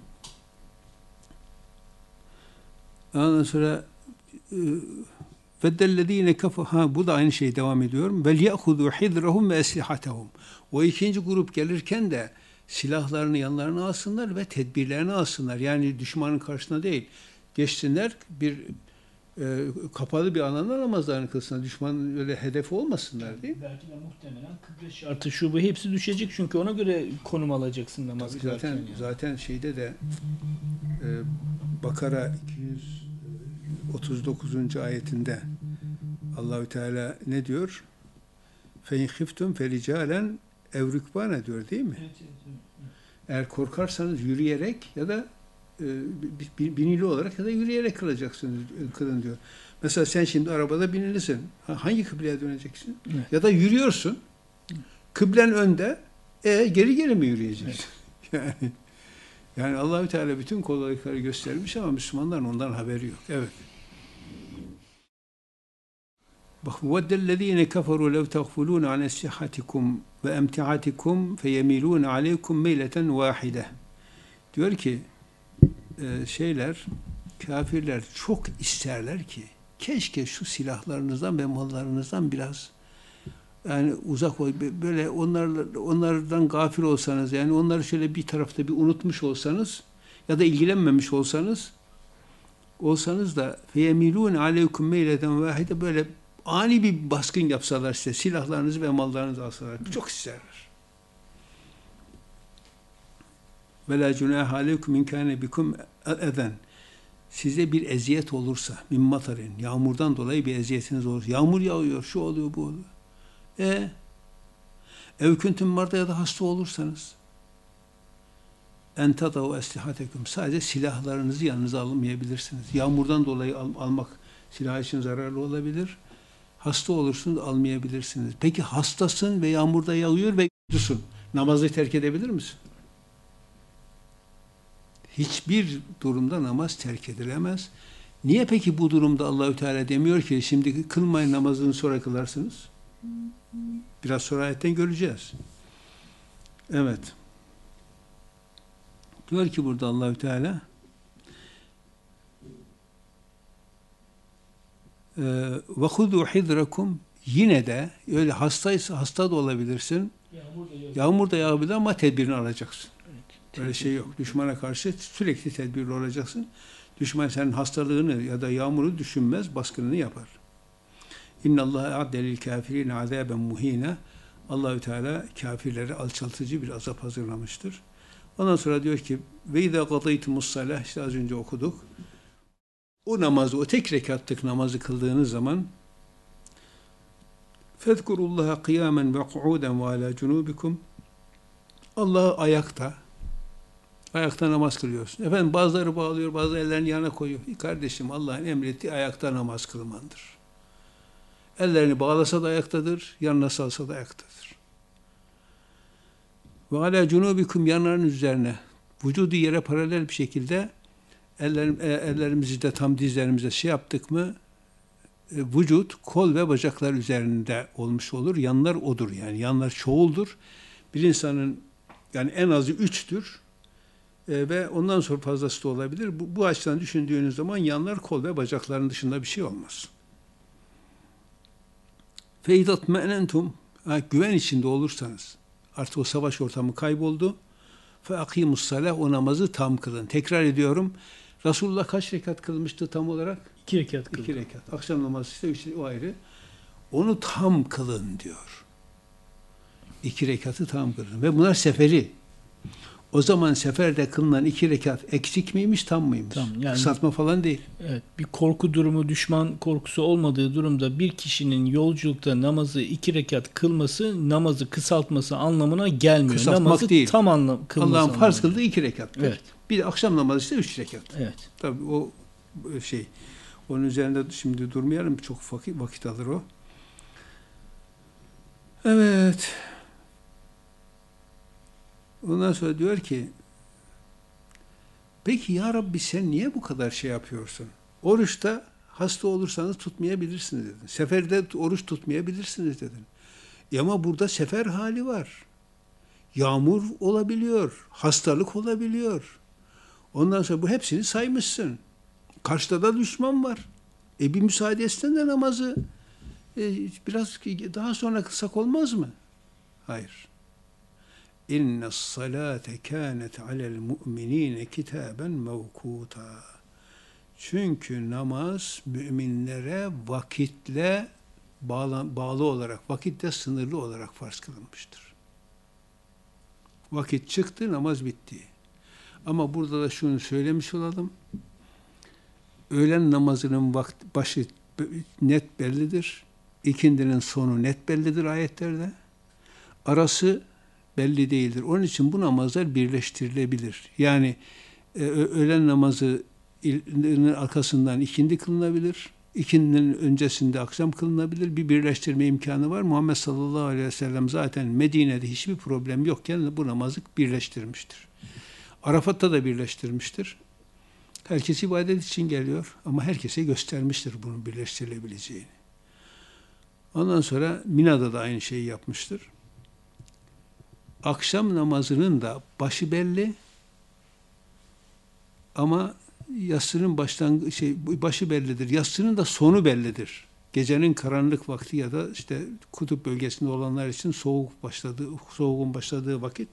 [SPEAKER 1] Ondan sonra فَدَّلَّذ۪ينَ كَفَرُوا bu da aynı şey devam ediyorum. وَلْيَأْخُذُوا حِذْرَهُمْ وَاَسْلِحَتَهُمْ O ikinci grup gelirken de silahlarını yanlarına alsınlar ve tedbirlerini alsınlar. Yani düşmanın karşısına değil. Geçsinler bir kapalı bir alanda namazlarını kılsınlar. Düşmanın öyle hedefi olmasınlar değil mi?
[SPEAKER 2] Belki de muhtemelen kıble şartı şu bu hepsi düşecek çünkü ona göre konum alacaksın namaz
[SPEAKER 1] Tabii
[SPEAKER 2] kılarken.
[SPEAKER 1] zaten şeyde de Bakara 239. ayetinde Allahü Teala ne diyor? Fe in khiftum fericalen ev rükbane diyor değil mi?
[SPEAKER 2] Evet, evet, evet.
[SPEAKER 1] Eğer korkarsanız yürüyerek ya da binili olarak ya da yürüyerek kılın diyor. Mesela sen şimdi arabada binilisin. Hangi kıbleye döneceksin?
[SPEAKER 2] Evet.
[SPEAKER 1] Ya da yürüyorsun. Kıblen önde. Geri mi yürüyeceksin? Evet. Yani Allahü Teala bütün kolaylıkları göstermiş ama Müslümanların ondan haberi yok. Evet. Bak وَدَّلَّذ۪ينَ كَفَرُوا لَوْ تَغْفُلُونَ عَنْ اَسْلِحَتِكُمْ وَاَمْتِعَتِكُمْ فَيَمِيلُونَ عَلَيْكُمْ مَيْلَةً وَاحِدَةً Diyor ki kafirler çok isterler ki keşke şu silahlarınızdan ve mallarınızdan biraz yani uzak böyle onlardan gafil olsanız yani onları şöyle bir tarafta bir unutmuş olsanız ya da ilgilenmemiş olsanız da feyemilun aleykum meyleten vahide böyle ani bir baskın yapsalar size silahlarınızı ve mallarınızı alsalar çok isterler. Ve la cunaha aleykum in kana bikum eden size bir eziyet olursa min matarin yağmurdan dolayı bir eziyetiniz olur. Yağmur yağıyor, şu oluyor, bu oluyor. Ev kuntum marda ya da hasta olursanız en tadav eslihatekum sadece silahlarınızı yanınıza almayabilirsiniz. Yağmurdan dolayı almak silah için zararlı olabilir. Hasta olursunuz almayabilirsiniz. Peki hastasın ve yağmurda yağıyor ve uydusun. Namazı terk edebilir misin? Hiçbir durumda namaz terk edilemez. Niye peki bu durumda Allahü Teala demiyor ki şimdi kılmayın namazını sonra kılarsınız? Biraz sonra ayetten göreceğiz. Evet. Diyor ki burada Allahü Teala ve hudu hidrakum yine de öyle hasta da olabilirsin. Yağmur da yağabilir ama tedbirini alacaksın. Evet, öyle şey yok. Düşmana karşı sürekli tedbirli olacaksın. Düşman senin hastalığını ya da yağmuru düşünmez, baskınını yapar. İnnallâhe a'adde lil kâfirîne azâben muhîne. Allahü Teala kafirlere alçaltıcı bir azap hazırlamıştır. Ondan sonra diyor ki ve izâ qadaytumus salâh işte az önce okuduk. O namazı, o tek rekatlık namazı kıldığınız zaman fezkurullaha kıyamen ve qu'uden ve alâ cunûbikum Allah'ı ayakta namaz kılıyorsun. Efendim bazıları bağlıyor, bazı ellerini yana koyuyor. Kardeşim Allah'ın emrettiği ayakta namaz kılmandır. Ellerini bağlasa da ayaktadır, yanına salsa da ayaktadır. Ve alâ cunûbikum yanlarınız üzerine vücudu yere paralel bir şekilde ellerimizi de tam dizlerimize yaptık mı vücut, kol ve bacaklar üzerinde olmuş olur. Yanlar odur yani. Yanlar çoğuldur. Bir insanın yani en azı 3'tür. Ve ondan sonra fazlası da olabilir. Bu açıdan düşündüğünüz zaman yanlar, kol ve bacakların dışında bir şey olmaz. فَاِذَا اطْمَأْنَنْتُمْ güven içinde olursanız artık o savaş ortamı kayboldu. فَاَقِيمُ الصَّلَةِ o namazı tam kılın. Tekrar ediyorum. Resulullah kaç rekat kılmıştı tam olarak?
[SPEAKER 2] 2 rekat kıldı.
[SPEAKER 1] 2 rekat. Akşam namazı işte o ayrı. Onu tam kılın diyor. 2 rekatı tam kılın. Ve bunlar seferi. O zaman seferde kılınan 2 rekat eksik miymiş, tam mıymış?
[SPEAKER 2] Tam, yani
[SPEAKER 1] Kısaltma falan değil.
[SPEAKER 2] evet, bir korku durumu, düşman korkusu olmadığı durumda bir kişinin yolculukta namazı 2 rekat kılması, namazı kısaltması anlamına gelmiyor.
[SPEAKER 1] Kısaltmak
[SPEAKER 2] Namazı
[SPEAKER 1] değil.
[SPEAKER 2] tam kılması
[SPEAKER 1] Allah'ın farz
[SPEAKER 2] anlamına
[SPEAKER 1] kıldığı
[SPEAKER 2] geliyor.
[SPEAKER 1] 2 rekattır.
[SPEAKER 2] Evet.
[SPEAKER 1] Bir de akşam namazı işte 3 rekat.
[SPEAKER 2] Evet.
[SPEAKER 1] Tabii o şey, onun üzerinde şimdi durmayalım. Çok vakit alır o. Evet. Ondan sonra diyor ki, peki ya Rabbi sen niye bu kadar şey yapıyorsun? Oruçta hasta olursanız tutmayabilirsiniz dedin. Seferde oruç tutmayabilirsiniz dedin. Ama burada sefer hali var. Yağmur olabiliyor, hastalık olabiliyor. Ondan sonra bu hepsini saymışsın. Karşıda da düşman var. Bir müsaade etsen de namazı biraz daha sonra kılsak olmaz mı? Hayır. İnne salate kânet alel mu'minîne kitâben mevkûtâ. Çünkü namaz müminlere vakitle bağlı olarak, vakitle sınırlı olarak farz kılınmıştır. Vakit çıktı, namaz bitti. Ama burada da şunu söylemiş olalım. Öğlen namazının başı net bellidir. İkindinin sonu net bellidir ayetlerde. Arası belli değildir. Onun için bu namazlar birleştirilebilir. Yani öğlen namazının arkasından ikindi kılınabilir. İkindinin öncesinde akşam kılınabilir. Bir birleştirme imkanı var. Muhammed sallallahu aleyhi ve sellem zaten Medine'de hiçbir problem yokken bu namazı birleştirmiştir. Arafat'ta da birleştirmiştir. Herkes ibadet için geliyor ama herkese göstermiştir bunun birleştirilebileceğini. Ondan sonra Mina'da da aynı şeyi yapmıştır. Akşam namazının da başı belli ama yatsının başı bellidir. Yatsının da sonu bellidir. Gecenin karanlık vakti ya da işte kutup bölgesinde olanlar için soğuğun başladığı vakit,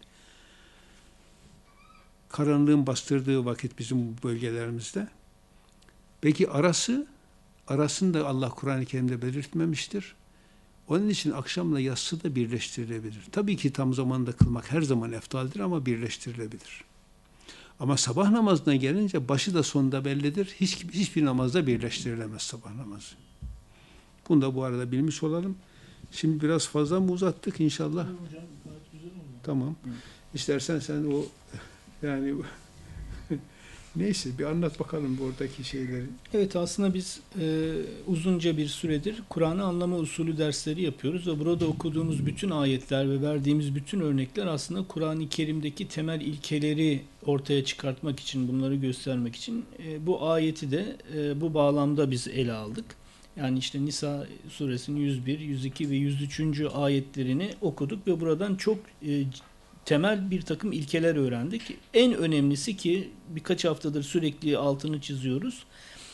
[SPEAKER 1] karanlığın bastırdığı vakit bizim bu bölgelerimizde. Peki arasını da Allah Kur'an-ı Kerim'de belirtmemiştir. Onun için akşamla yatsı da birleştirilebilir. Tabii ki tam zamanda kılmak her zaman eftaldir ama birleştirilebilir. Ama sabah namazına gelince başı da sonu da bellidir. Hiçbir namazda birleştirilemez sabah namazı. Bunu da bu arada bilmiş olalım. Şimdi biraz fazla mı uzattık inşallah?
[SPEAKER 2] Hocam gayet güzel oldu.
[SPEAKER 1] Tamam. İstersen sen o yani neyse bir anlat bakalım buradaki şeyleri.
[SPEAKER 2] Evet, aslında biz uzunca bir süredir Kur'an'ı anlama usulü dersleri yapıyoruz ve burada okuduğumuz bütün ayetler ve verdiğimiz bütün örnekler aslında Kur'an-ı Kerim'deki temel ilkeleri ortaya çıkartmak için, bunları göstermek için bu ayeti de bu bağlamda biz ele aldık. Yani işte Nisa suresinin 101, 102 ve 103. ayetlerini okuduk ve buradan çok temel bir takım ilkeler öğrendik. En önemlisi ki birkaç haftadır sürekli altını çiziyoruz.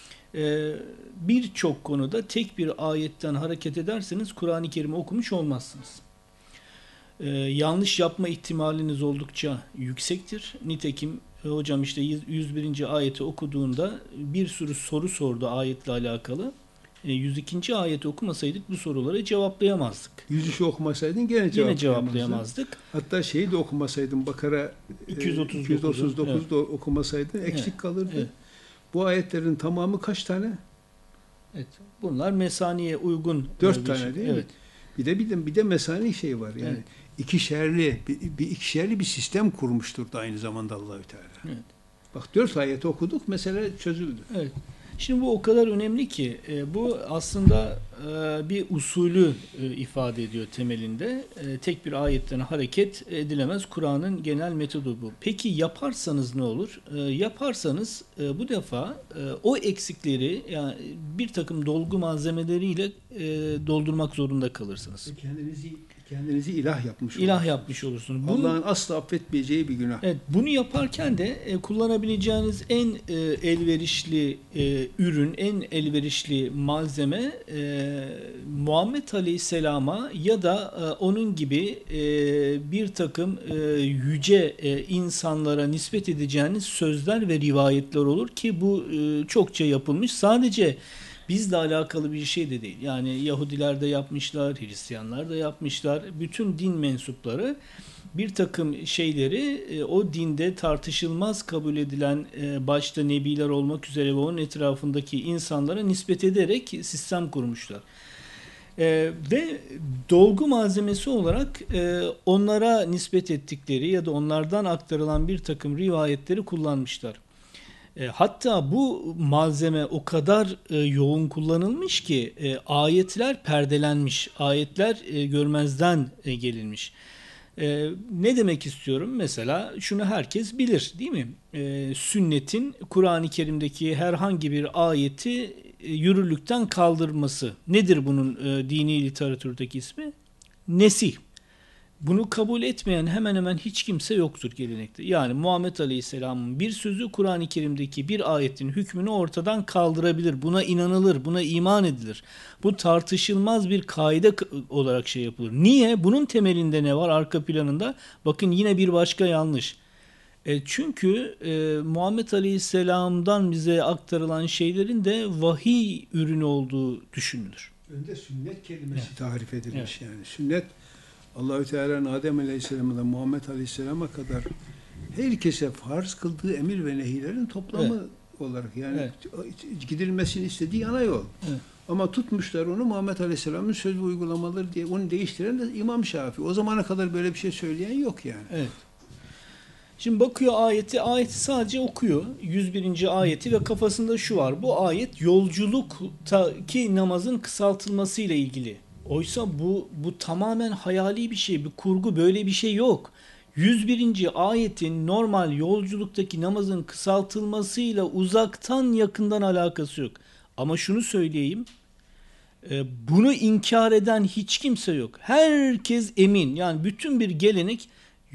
[SPEAKER 2] Birçok konuda tek bir ayetten hareket ederseniz Kur'an-ı Kerim'i okumuş olmazsınız. Yanlış yapma ihtimaliniz oldukça yüksektir. Nitekim hocam işte 101. ayeti okuduğunda bir sürü soru sordu ayetle alakalı. 102. ayeti okumasaydık bu soruları cevaplayamazdık.
[SPEAKER 1] 103'ü okumasaydın gene
[SPEAKER 2] cevaplayamazdık.
[SPEAKER 1] Hatta şeyi de okumasaydın, Bakara 239'da
[SPEAKER 2] evet.
[SPEAKER 1] da okumasaydın eksik kalırdı.
[SPEAKER 2] Evet.
[SPEAKER 1] Bu ayetlerin tamamı kaç tane?
[SPEAKER 2] Evet. Bunlar mesaniye uygun.
[SPEAKER 1] 4 tane değil
[SPEAKER 2] evet.
[SPEAKER 1] mi? Bir de mesani şey var. Yani
[SPEAKER 2] evet.
[SPEAKER 1] ikişerli bir sistem kurmuştur da aynı zamanda Allahü Teala.
[SPEAKER 2] Evet.
[SPEAKER 1] Bak 4 ayeti okuduk, mesele çözüldü.
[SPEAKER 2] Evet. Şimdi bu o kadar önemli ki bu aslında bir usulü ifade ediyor temelinde. Tek bir ayetten hareket edilemez. Kur'an'ın genel metodu bu. Peki yaparsanız ne olur? Yaparsanız bu defa o eksikleri yani bir takım dolgu malzemeleriyle doldurmak zorunda kalırsınız.
[SPEAKER 1] Kendinizi ilah yapmış olursunuz.
[SPEAKER 2] İlah yapmış olursunuz.
[SPEAKER 1] Allah'ın asla affetmeyeceği bir günah.
[SPEAKER 2] Evet, bunu yaparken de kullanabileceğiniz en elverişli ürün, en elverişli malzeme Muhammed Aleyhisselam'a ya da onun gibi bir takım yüce insanlara nispet edeceğiniz sözler ve rivayetler olur ki bu çokça yapılmış. Sadece bizle alakalı bir şey de değil. Yani Yahudiler de yapmışlar, Hristiyanlar da yapmışlar. Bütün din mensupları bir takım şeyleri o dinde tartışılmaz kabul edilen başta nebiler olmak üzere ve onun etrafındaki insanlara nispet ederek sistem kurmuşlar. Ve dolgu malzemesi olarak onlara nispet ettikleri ya da onlardan aktarılan bir takım rivayetleri kullanmışlar. Hatta bu malzeme o kadar yoğun kullanılmış ki ayetler perdelenmiş, ayetler görmezden gelinmiş. Ne demek istiyorum? Mesela şunu herkes bilir, değil mi? Sünnetin Kur'an-ı Kerim'deki herhangi bir ayeti yürürlükten kaldırması. Nedir bunun dini literatürdeki ismi? Nesih. Bunu kabul etmeyen hemen hemen hiç kimse yoktur gelenekte. Yani Muhammed Aleyhisselam'ın bir sözü Kur'an-ı Kerim'deki bir ayetin hükmünü ortadan kaldırabilir. Buna inanılır, buna iman edilir. Bu tartışılmaz bir kaide olarak şey yapılır. Niye? Bunun temelinde ne var arka planında? Bakın yine bir başka yanlış. Çünkü Muhammed Aleyhisselam'dan bize aktarılan şeylerin de vahiy ürünü olduğu düşünülür.
[SPEAKER 1] Önde sünnet kelimesi tarif edilmiş
[SPEAKER 2] Evet.
[SPEAKER 1] yani. Sünnet Allahü Teala'nın Adem Aleyhisselam'dan Muhammed Aleyhisselam'a kadar herkese farz kıldığı emir ve nehilerin toplamı olarak yani gidilmesini istediği ana yol.
[SPEAKER 2] Evet.
[SPEAKER 1] Ama tutmuşlar onu Muhammed Aleyhisselam'ın söz ve uygulamaları diye onu değiştiren de İmam Şafii. O zamana kadar böyle bir şey söyleyen yok yani.
[SPEAKER 2] Evet. Şimdi bakıyor ayeti sadece okuyor. 101. ayeti ve kafasında şu var. Bu ayet yolculuktaki namazın kısaltılması ile ilgili. Oysa bu tamamen hayali bir şey, bir kurgu, böyle bir şey yok. 101. ayetin normal yolculuktaki namazın kısaltılmasıyla uzaktan yakından alakası yok. Ama şunu söyleyeyim. Bunu inkar eden hiç kimse yok. Herkes emin. Yani bütün bir gelenek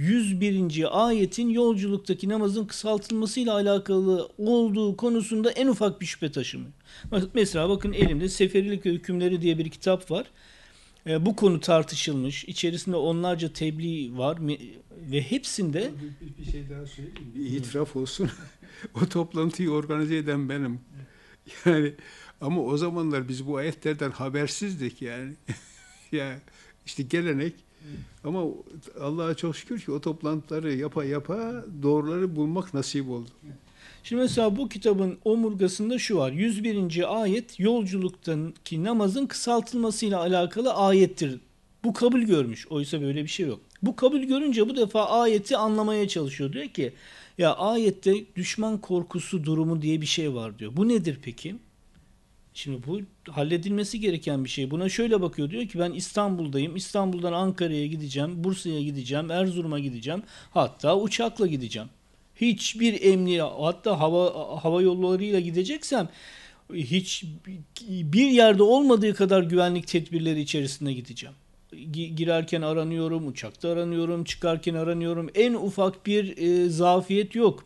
[SPEAKER 2] 101. ayetin yolculuktaki namazın kısaltılmasıyla alakalı olduğu konusunda en ufak bir şüphe taşımıyor. Mesela bakın elimde Seferilik ve Hükümleri diye bir kitap var. Bu konu tartışılmış. İçerisinde onlarca tebliğ var ve hepsinde...
[SPEAKER 1] Bir şey daha söyleyeyim. Bir itiraf olsun. O toplantıyı organize eden benim. Yani ama o zamanlar biz bu ayetlerden habersizdik yani. Ya işte gelenek. Ama Allah'a çok şükür ki o toplantıları yapa doğruları bulmak nasip oldu.
[SPEAKER 2] Şimdi mesela bu kitabın omurgasında şu var. 101. ayet yolculuktaki namazın kısaltılmasıyla alakalı ayettir. Bu kabul görmüş. Oysa böyle bir şey yok. Bu kabul görünce bu defa ayeti anlamaya çalışıyor. Diyor ki ya ayette düşman korkusu durumu diye bir şey var diyor. Bu nedir peki? Şimdi bu halledilmesi gereken bir şey. Buna şöyle bakıyor. Diyor ki ben İstanbul'dayım. İstanbul'dan Ankara'ya gideceğim. Bursa'ya gideceğim. Erzurum'a gideceğim. Hatta uçakla gideceğim. Hiçbir emniyet, hatta hava yollarıyla gideceksem hiç bir yerde olmadığı kadar güvenlik tedbirleri içerisinde gideceğim. Girerken aranıyorum, uçakta aranıyorum, çıkarken aranıyorum. En ufak bir zafiyet yok.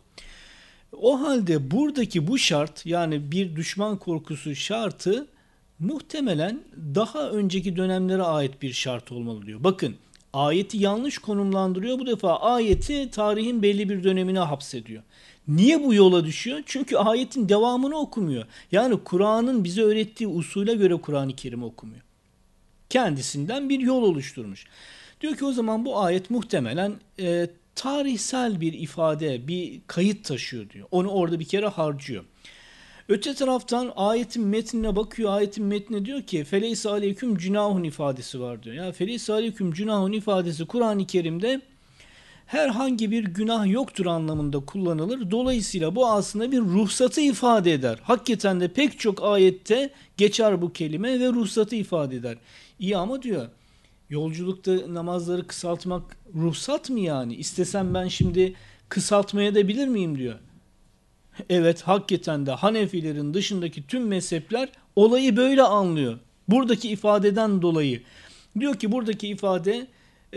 [SPEAKER 2] O halde buradaki bu şart, yani bir düşman korkusu şartı muhtemelen daha önceki dönemlere ait bir şart olmalı diyor. Bakın ayeti yanlış konumlandırıyor. Bu defa ayeti tarihin belli bir dönemine hapsediyor. Niye bu yola düşüyor? Çünkü ayetin devamını okumuyor. Yani Kur'an'ın bize öğrettiği usule göre Kur'an-ı Kerim okumuyor. Kendisinden bir yol oluşturmuş. Diyor ki o zaman bu ayet muhtemelen tarihsel bir ifade, bir kayıt taşıyor diyor. Onu orada bir kere harcıyor. Öte taraftan ayetin metnine bakıyor. Ayetin metnine diyor ki feleyse aleyküm cünahun ifadesi var diyor. Ya feleyse aleyküm cünahun ifadesi Kur'an-ı Kerim'de herhangi bir günah yoktur anlamında kullanılır. Dolayısıyla bu aslında bir ruhsatı ifade eder. Hakikaten de pek çok ayette geçer bu kelime ve ruhsatı ifade eder. İyi ama diyor yolculukta namazları kısaltmak ruhsat mı yani? İstesem ben şimdi kısaltmaya da bilir miyim diyor. Evet hakikaten de Hanefilerin dışındaki tüm mezhepler olayı böyle anlıyor. Buradaki ifadeden dolayı. Diyor ki buradaki ifade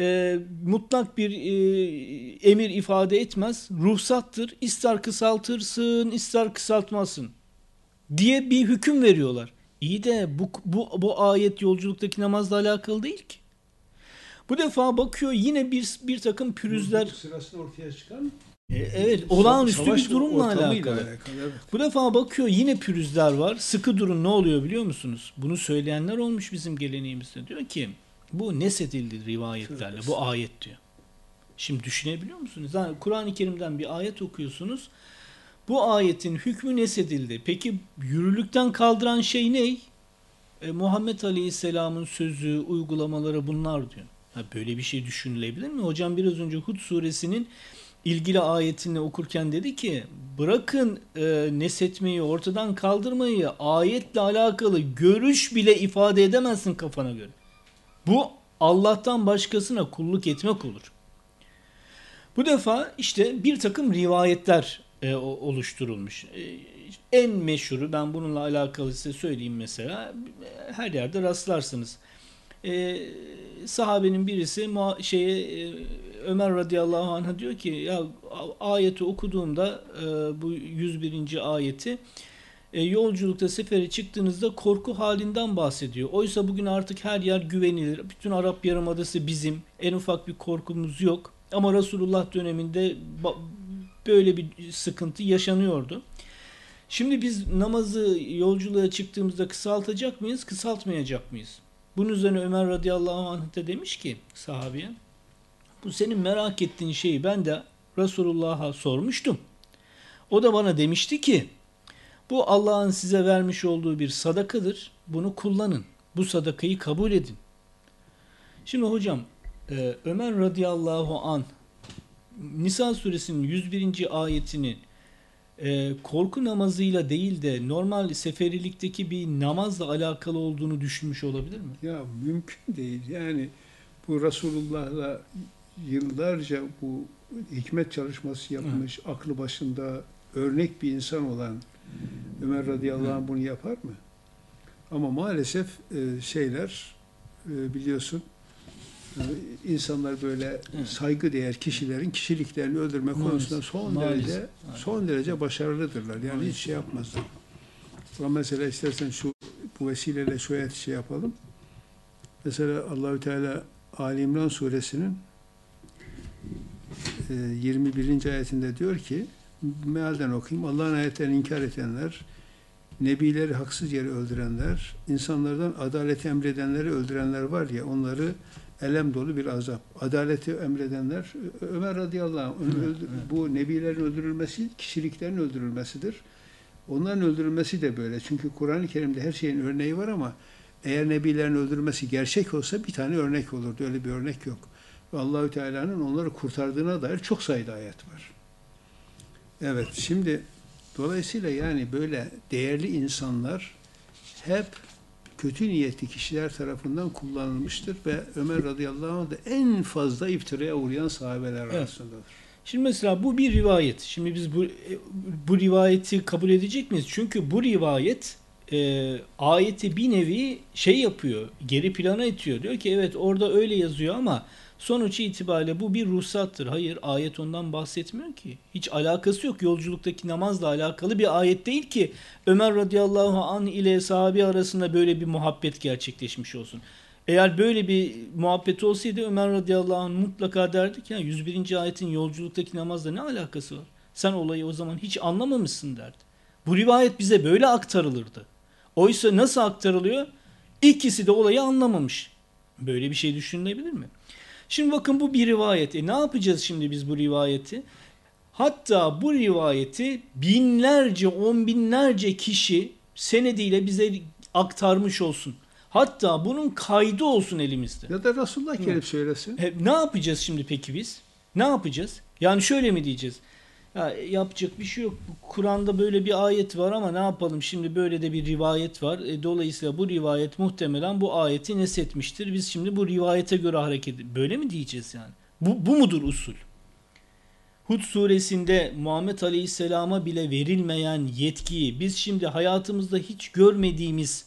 [SPEAKER 2] mutlak bir emir ifade etmez. Ruhsattır. İster kısaltırsın ister kısaltmazsın diye bir hüküm veriyorlar. İyi de bu ayet yolculuktaki namazla alakalı değil ki. Bu defa bakıyor yine bir takım pürüzler.
[SPEAKER 1] Sırasında ortaya çıkan
[SPEAKER 2] Evet, olağanüstü bir durumla alakalı.
[SPEAKER 1] Evet.
[SPEAKER 2] Bu defa bakıyor yine pürüzler var. Sıkı durun, ne oluyor biliyor musunuz? Bunu söyleyenler olmuş bizim geleneğimizde. Diyor ki bu nesedildi rivayetlerle, bu ayet diyor. Şimdi düşünebiliyor musunuz? Yani Kur'an-ı Kerim'den bir ayet okuyorsunuz. Bu ayetin hükmü nesedildi. Peki yürürlükten kaldıran şey ne? Muhammed Aleyhisselam'ın sözü, uygulamaları bunlar diyor. Ha, böyle bir şey düşünülebilir mi? Hocam biraz önce Hud suresinin ilgili ayetini okurken dedi ki bırakın nesetmeyi, ortadan kaldırmayı, ayetle alakalı görüş bile ifade edemezsin kafana göre. Bu Allah'tan başkasına kulluk etmek olur. Bu defa işte bir takım rivayetler oluşturulmuş. En meşhuru, ben bununla alakalı size söyleyeyim mesela, her yerde rastlarsınız. Sahabenin birisi Ömer radıyallahu anh'a diyor ki ya ayeti okuduğumda bu 101. ayeti yolculukta sefere çıktığınızda korku halinden bahsediyor. Oysa bugün artık her yer güvenilir. Bütün Arap Yarımadası bizim. En ufak bir korkumuz yok. Ama Resulullah döneminde böyle bir sıkıntı yaşanıyordu. Şimdi biz namazı yolculuğa çıktığımızda kısaltacak mıyız, kısaltmayacak mıyız? Bunun üzerine Ömer radıyallahu anh de demiş ki sahabeye, bu senin merak ettiğin şeyi ben de Resulullah'a sormuştum. O da bana demişti ki bu Allah'ın size vermiş olduğu bir sadakadır. Bunu kullanın. Bu sadakayı kabul edin. Şimdi hocam Ömer radıyallahu anh Nisa suresinin 101. ayetini korku namazıyla değil de normal seferilikteki bir namazla alakalı olduğunu düşünmüş olabilir mi?
[SPEAKER 1] Ya mümkün değil. Yani bu Resulullah'la yıllarca bu hikmet çalışması yapmış, aklı başında örnek bir insan olan Ömer radıyallahu anh bunu yapar mı? Ama maalesef biliyorsun insanlar böyle saygıdeğer kişilerin kişiliklerini öldürme konusunda son derece başarılıdırlar. Yani hiç şey yapmazlar. Ama mesela istersen bu vesileyle şöyle şey yapalım. Mesela Allahü Teala Ali İmran suresinin 21. ayetinde diyor ki, mealden okuyayım. Allah'ın ayetlerini inkar edenler, nebileri haksız yere öldürenler, insanlardan adaleti emredenleri öldürenler var ya, onları elem dolu bir azap. Adaleti emredenler, Ömer radıyallahu anh, bu nebilerin öldürülmesi, kişiliklerin öldürülmesidir. Onların öldürülmesi de böyle. Çünkü Kur'an-ı Kerim'de her şeyin örneği var ama eğer nebilerin öldürülmesi gerçek olsa bir tane örnek olurdu. Öyle bir örnek yok. Ve Allahü Teala'nın onları kurtardığına dair çok sayıda ayet var. Evet, şimdi dolayısıyla yani böyle değerli insanlar hep kötü niyetli kişiler tarafından kullanılmıştır ve Ömer radıyallahu anh da en fazla iftiraya uğrayan sahabeler arasındadır.
[SPEAKER 2] Şimdi mesela bu bir rivayet. Şimdi biz bu rivayeti kabul edecek miyiz? Çünkü bu rivayet ayeti bir nevi yapıyor, geri plana itiyor. Diyor ki evet orada öyle yazıyor ama sonuç itibariyle bu bir ruhsattır. Hayır, ayet ondan bahsetmiyor ki. Hiç alakası yok. Yolculuktaki namazla alakalı bir ayet değil ki Ömer radıyallahu anh ile sahabe arasında böyle bir muhabbet gerçekleşmiş olsun. Eğer böyle bir muhabbet olsaydı Ömer radıyallahu anh mutlaka derdi ki 101. ayetin yolculuktaki namazla ne alakası var? Sen olayı o zaman hiç anlamamışsın derdi. Bu rivayet bize böyle aktarılırdı. Oysa nasıl aktarılıyor? İkisi de olayı anlamamış. Böyle bir şey düşünülebilir mi? Şimdi bakın bu bir rivayet. Ne yapacağız şimdi biz bu rivayeti? Hatta bu rivayeti binlerce, on binlerce kişi senediyle bize aktarmış olsun. Hatta bunun kaydı olsun elimizde.
[SPEAKER 1] Ya da Resulullah gelip söylesin.
[SPEAKER 2] Ne yapacağız şimdi peki biz? Ne yapacağız? Yani şöyle mi diyeceğiz? Ya yapacak bir şey yok. Kur'an'da böyle bir ayet var ama ne yapalım? Şimdi böyle de bir rivayet var. Dolayısıyla bu rivayet muhtemelen bu ayeti neshetmiştir. Biz şimdi bu rivayete göre hareket edelim. Böyle mi diyeceğiz yani? Bu mudur usul? Hud suresinde Muhammed Aleyhisselam'a bile verilmeyen yetkiyi biz şimdi hayatımızda hiç görmediğimiz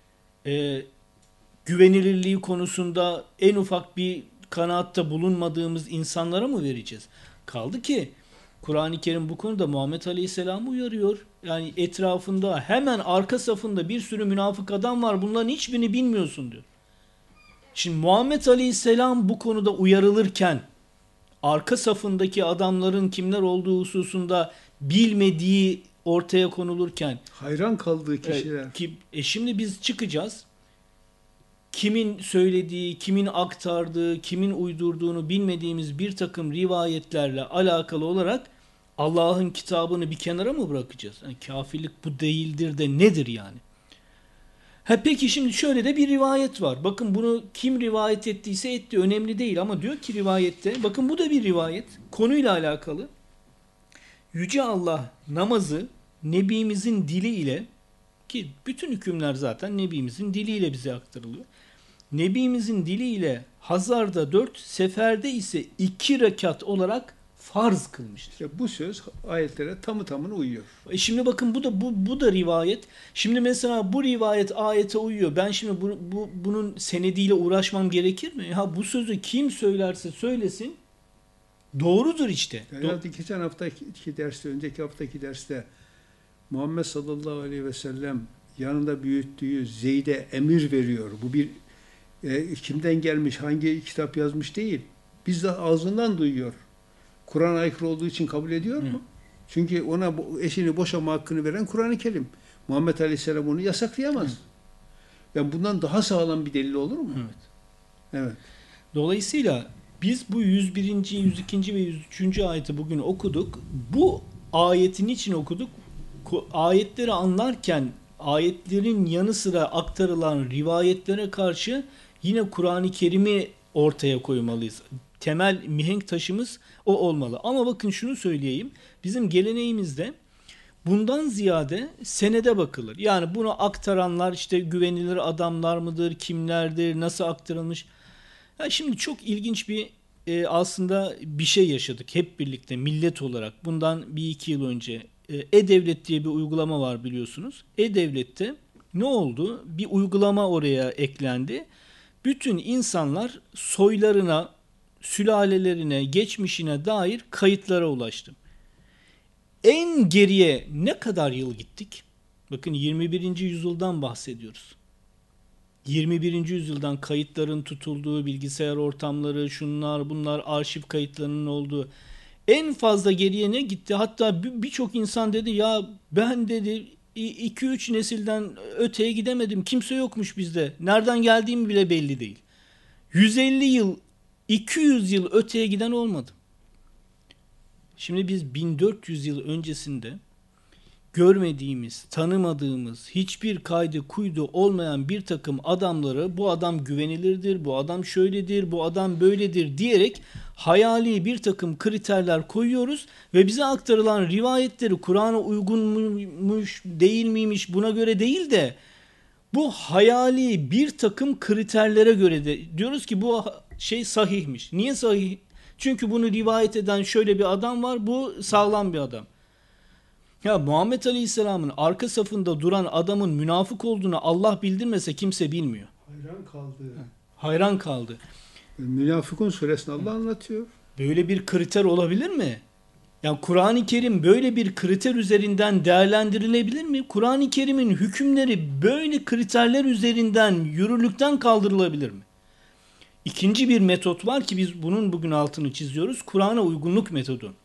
[SPEAKER 2] güvenilirliği konusunda en ufak bir kanaatta bulunmadığımız insanlara mı vereceğiz? Kaldı ki Kur'an-ı Kerim bu konuda Muhammed Aleyhisselam'ı uyarıyor. Yani etrafında hemen arka safında bir sürü münafık adam var. Bunların hiçbirini bilmiyorsun diyor. Şimdi Muhammed Aleyhisselam bu konuda uyarılırken arka safındaki adamların kimler olduğu hususunda bilmediği ortaya konulurken
[SPEAKER 1] hayran kaldığı kişiler.
[SPEAKER 2] Şimdi biz çıkacağız. kimin söylediği, kimin aktardığı, kimin uydurduğunu bilmediğimiz bir takım rivayetlerle alakalı olarak Allah'ın kitabını bir kenara mı bırakacağız? Yani kafirlik bu değildir de nedir yani? Peki şimdi şöyle de bir rivayet var. Bakın bunu kim rivayet ettiyse etti, önemli değil ama diyor ki rivayette, bakın bu da bir rivayet, konuyla alakalı. Yüce Allah namazı Nebimizin diliyle, ki bütün hükümler zaten Nebimizin diliyle bize aktarılıyor. Nebimizin diliyle Hazar'da 4, seferde ise 2 rekat olarak farz kılmıştır.
[SPEAKER 1] İşte bu söz ayetlere tamı tamına uyuyor.
[SPEAKER 2] Şimdi bakın bu da rivayet. Şimdi mesela bu rivayet ayete uyuyor. Ben şimdi bunun senediyle uğraşmam gerekir mi? Ha, bu sözü kim söylerse söylesin doğrudur işte.
[SPEAKER 1] Herhalde geçen haftaki derste, önceki haftaki derste Muhammed sallallahu aleyhi ve sellem yanında büyüttüğü Zeyd'e emir veriyor. Bu bir kimden gelmiş, hangi kitap yazmış değil. Bizzat ağzından duyuyor. Kur'an'a aykırı olduğu için kabul ediyor mu? Çünkü ona eşini boşama hakkını veren Kur'an-ı Kerim. Muhammed Aleyhisselam onu yasaklayamaz. Yani bundan daha sağlam bir delil olur mu?
[SPEAKER 2] Evet.
[SPEAKER 1] Evet.
[SPEAKER 2] Dolayısıyla biz bu 101. 102. ve 103. ayeti bugün okuduk. Bu ayetin için okuduk. Ayetleri anlarken ayetlerin yanı sıra aktarılan rivayetlere karşı yine Kur'an-ı Kerim'i ortaya koymalıyız. Temel mihenk taşımız o olmalı. Ama bakın şunu söyleyeyim. Bizim geleneğimizde bundan ziyade senede bakılır. Yani bunu aktaranlar işte güvenilir adamlar mıdır, kimlerdir, nasıl aktarılmış? Ya şimdi çok ilginç bir aslında bir şey yaşadık hep birlikte millet olarak. Bundan 1-2 yıl önce E-Devlet diye bir uygulama var biliyorsunuz. E-Devlet'te ne oldu? Bir uygulama oraya eklendi. Bütün insanlar soylarına, sülalelerine, geçmişine dair kayıtlara ulaştı. En geriye ne kadar yıl gittik? Bakın 21. yüzyıldan bahsediyoruz. 21. yüzyıldan kayıtların tutulduğu, bilgisayar ortamları, şunlar bunlar, arşiv kayıtlarının olduğu. En fazla geriye ne gitti? Hatta birçok insan dedi ya ben dedi 2-3 nesilden öteye gidemedim. Kimse yokmuş bizde. Nereden geldiğim bile belli değil. 150 yıl, 200 yıl öteye giden olmadı. Şimdi biz 1400 yıl öncesinde görmediğimiz, tanımadığımız, hiçbir kaydı kuydu olmayan bir takım adamları bu adam güvenilirdir, bu adam şöyledir, bu adam böyledir diyerek hayali bir takım kriterler koyuyoruz ve bize aktarılan rivayetleri Kur'an'a uygunmuş, değil miymiş buna göre değil de bu hayali bir takım kriterlere göre de diyoruz ki bu şey sahihmiş. Niye sahih? Çünkü bunu rivayet eden şöyle bir adam var, bu sağlam bir adam. Ya Muhammed Aleyhisselam'ın arka safında duran adamın münafık olduğunu Allah bildirmese kimse bilmiyor.
[SPEAKER 1] Hayran kaldı.
[SPEAKER 2] Hayran kaldı.
[SPEAKER 1] Münafıkun suresini Allah anlatıyor.
[SPEAKER 2] Böyle bir kriter olabilir mi? Yani Kur'an-ı Kerim böyle bir kriter üzerinden değerlendirilebilir mi? Kur'an-ı Kerim'in hükümleri böyle kriterler üzerinden yürürlükten kaldırılabilir mi? İkinci bir metot var ki biz bunun bugün altını çiziyoruz. Kur'an'a uygunluk metodu.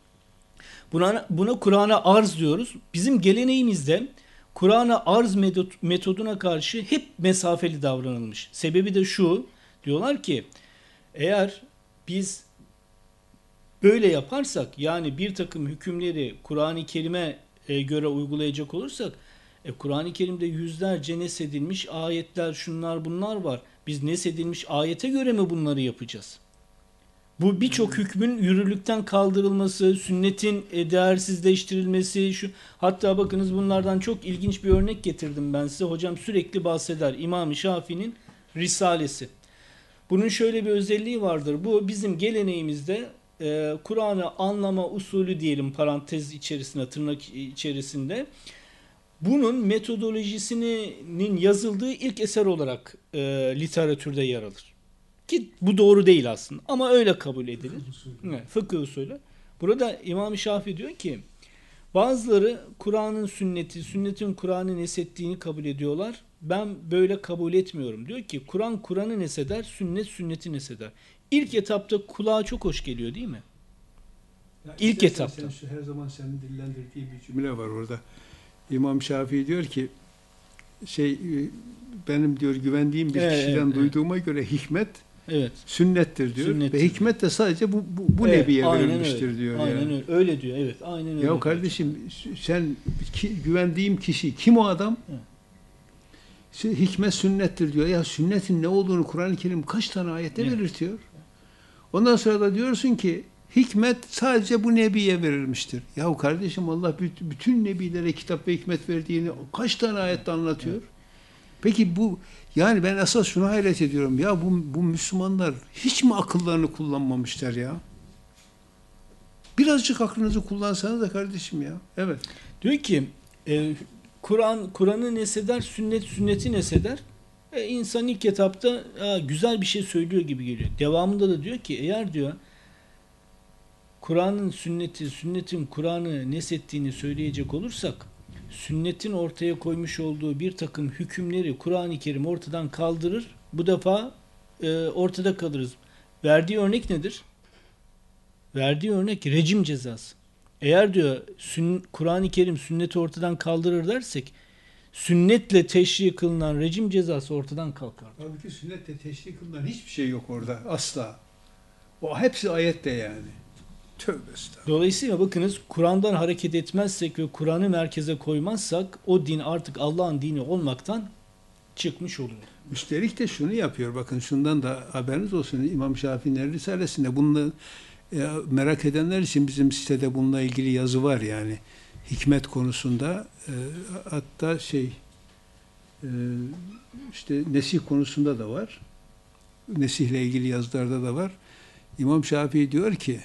[SPEAKER 2] Buna Kur'an'a arz diyoruz. Bizim geleneğimizde Kur'an'a arz metoduna karşı hep mesafeli davranılmış. Sebebi de şu, diyorlar ki eğer biz böyle yaparsak yani bir takım hükümleri Kur'an-ı Kerim'e göre uygulayacak olursak Kur'an-ı Kerim'de yüzlerce nesedilmiş ayetler şunlar bunlar var. Biz nesedilmiş ayete göre mi bunları yapacağız? Bu birçok hükmün yürürlükten kaldırılması, sünnetin değersizleştirilmesi, hatta bakınız bunlardan çok ilginç bir örnek getirdim ben size. Hocam sürekli bahseder. İmam-ı Şafii'nin Risalesi. Bunun şöyle bir özelliği vardır. Bu bizim geleneğimizde Kur'an'ı anlama usulü diyelim parantez içerisinde, tırnak içerisinde. Bunun metodolojisinin yazıldığı ilk eser olarak literatürde yer alır. Ki bu doğru değil aslında ama öyle kabul edilir. Fıkıh usulü. Burada İmam-ı Şafii diyor ki bazıları Kur'an'ın sünneti, sünnetin Kur'an'ı neshettiğini kabul ediyorlar. Ben böyle kabul etmiyorum. Diyor ki Kur'an Kur'an'ı nesheder, sünnet sünneti nesheder. İlk etapta kulağa çok hoş geliyor değil mi?
[SPEAKER 1] Ya
[SPEAKER 2] İlk etapta.
[SPEAKER 1] Her zaman senin dillendirdiği bir cümle var orada. İmam Şafii diyor ki benim diyor güvendiğim bir kişiden duyduğuma göre hikmet sünnettir diyor. Ve hikmet de sadece bu nebiye verilmiştir diyor.
[SPEAKER 2] Aynen öyle. Öyle diyor. Evet. Aynen öyle.
[SPEAKER 1] Ya kardeşim sen güvendiğim kişi kim o adam? Hikmet sünnettir diyor. Ya sünnetin ne olduğunu Kur'an-ı Kerim kaç tane ayette belirtiyor. Ondan sonra da diyorsun ki hikmet sadece bu nebiye verilmiştir. Yahu kardeşim Allah bütün nebilere kitap ve hikmet verdiğini kaç tane ayette anlatıyor. Peki yani ben esas şuna hayret ediyorum. Ya bu Müslümanlar hiç mi akıllarını kullanmamışlar ya? Birazcık aklınızı kullansanız da kardeşim ya. Evet.
[SPEAKER 2] Diyor ki Kur'an'ı nesheder, sünneti nesheder. İnsan ilk etapta güzel bir şey söylüyor gibi geliyor. Devamında da diyor ki eğer diyor Kur'an'ın sünnetin Kur'an'ı nesettiğini söyleyecek olursak sünnetin ortaya koymuş olduğu bir takım hükümleri Kur'an-ı Kerim ortadan kaldırır. Bu defa ortada kalırız. Verdiği örnek nedir? Verdiği örnek rejim cezası. Eğer diyor Kur'an-ı Kerim sünneti ortadan kaldırır dersek sünnetle teşri kılınan rejim cezası ortadan kalkar.
[SPEAKER 1] Halbuki sünnetle teşri kılınan hiçbir şey yok orada asla. O hepsi ayette yani. Tövbe estağfurullah.
[SPEAKER 2] Dolayısıyla bakınız Kur'an'dan hareket etmezsek ve Kur'an'ı merkeze koymazsak o din artık Allah'ın dini olmaktan çıkmış oluyor.
[SPEAKER 1] Üstelik de şunu yapıyor. Bakın şundan da haberiniz olsun. İmam Şafii'nin Risalesi'nde bunu merak edenler için bizim sitede bununla ilgili yazı var yani. Hikmet konusunda hatta işte nesih konusunda da var. Nesihle ilgili yazılarda da var. İmam Şafii diyor ki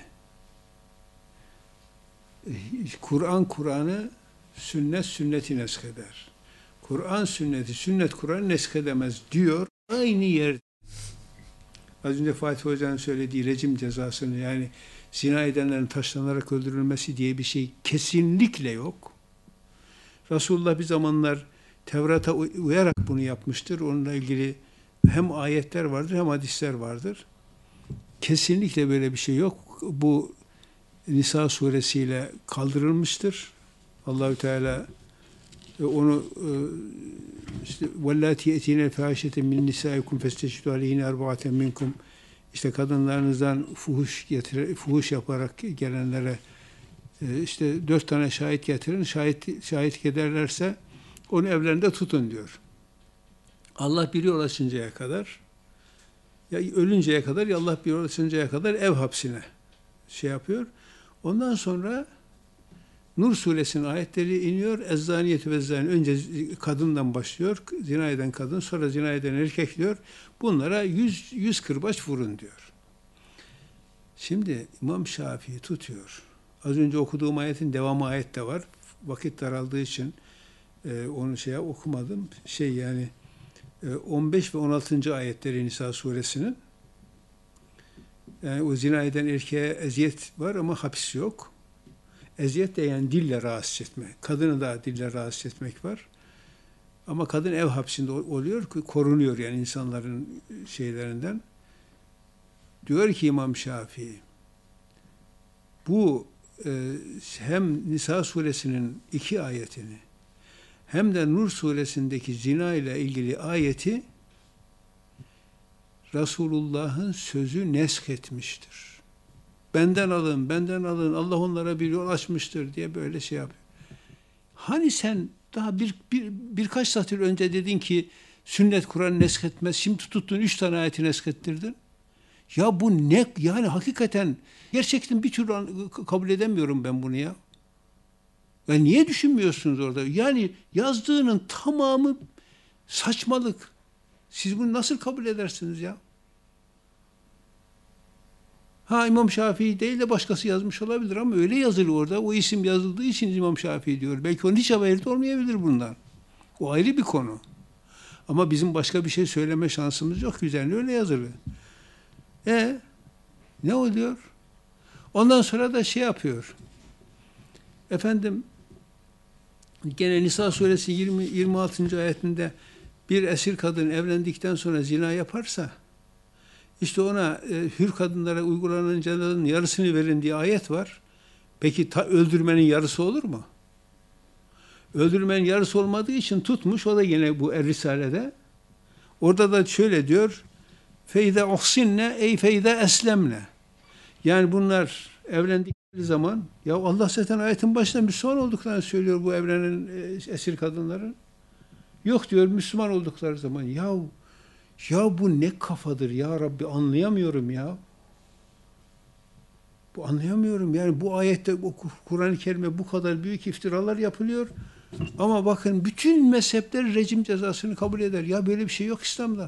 [SPEAKER 1] Kur'an'ı sünneti nesheder. Kur'an sünneti, sünnet Kur'an'ı neskedemez diyor. Aynı yer. Az önce Fatih Hoca'nın söylediği rejim cezasını yani zina edenlerin taşlanarak öldürülmesi diye bir şey kesinlikle yok. Resulullah bir zamanlar Tevrat'a uyarak bunu yapmıştır. Onunla ilgili hem ayetler vardır hem hadisler vardır. Kesinlikle böyle bir şey yok. Bu Nisa suresiyle kaldırılmıştır. Allahü Teala onu işte vellati etine fahişete min nisaikum festeşhidu aleyhine arba'aten minkum işte kadınlarınızdan fuhuş yaparak gelenlere işte 4 tane şahit getirin. Şahit ederlerse onu evlerinde tutun diyor. Allah bir yol açıncaya kadar ya ölünceye kadar ya Allah bir yol açıncaya kadar ev hapsine yapıyor. Ondan sonra Nur suresinin ayetleri iniyor. Ezzaniyetü ve zani. Önce kadından başlıyor. Zina eden kadın. Sonra zina eden erkek diyor. Bunlara 100 kırbaç vurun diyor. Şimdi İmam Şafii tutuyor. Az önce okuduğum ayetin devamı ayette var. Vakit daraldığı için onu okumadım. Yani 15 ve 16. ayetleri Nisa suresinin. Yani o zina eden erkeğe eziyet var ama hapis yok. Eziyet de yani dille rahatsız etme. Kadını da dille rahatsız etmek var. Ama kadın ev hapsinde oluyor ki korunuyor yani insanların şeylerinden. Diyor ki İmam Şafii, bu hem Nisa suresinin 2 ayetini hem de Nur suresindeki zina ile ilgili ayeti Resulullah'ın sözü nesk etmiştir. Benden alın, Allah onlara bir yol açmıştır diye böyle yapıyor. Hani sen daha birkaç satır önce dedin ki sünnet Kur'an nesk etmez, şimdi tuttun 3 tane ayeti nesk ettirdin. Ya bu ne? Yani hakikaten gerçekten bir türlü kabul edemiyorum ben bunu ya. Ya niye düşünmüyorsunuz orada? Yani yazdığının tamamı saçmalık. Siz bunu nasıl kabul edersiniz ya? İmam Şafii değil de başkası yazmış olabilir ama öyle yazılı orada. O isim yazıldığı için İmam Şafii diyor. Belki onun hiç haberi de olmayabilir bundan. O ayrı bir konu. Ama bizim başka bir şey söyleme şansımız yok. Üzerine öyle yazılı. Ne oluyor? Ondan sonra da yapıyor. Efendim gene Nisa suresi 26. ayetinde bir esir kadın evlendikten sonra zina yaparsa işte ona hür kadınlara uygulanan cezaların yarısını verin diye ayet var. Peki öldürmenin yarısı olur mu? Öldürmenin yarısı olmadığı için tutmuş. O da yine bu Er-Risale'de. Orada da şöyle diyor. Feyde uhsinne ey feyde eslemne. Yani bunlar evlendikleri zaman, ya Allah zaten ayetin başında Müslüman olduklarını söylüyor bu evlenen esir kadınların. Yok diyor Müslüman oldukları zaman. Ya bu ne kafadır ya Rabbi, anlayamıyorum ya. Bu anlayamıyorum. Yani bu ayette, bu Kur'an-ı Kerim'e bu kadar büyük iftiralar yapılıyor. Ama bakın bütün mezhepler rejim cezasını kabul eder. Ya böyle bir şey yok İslam'da.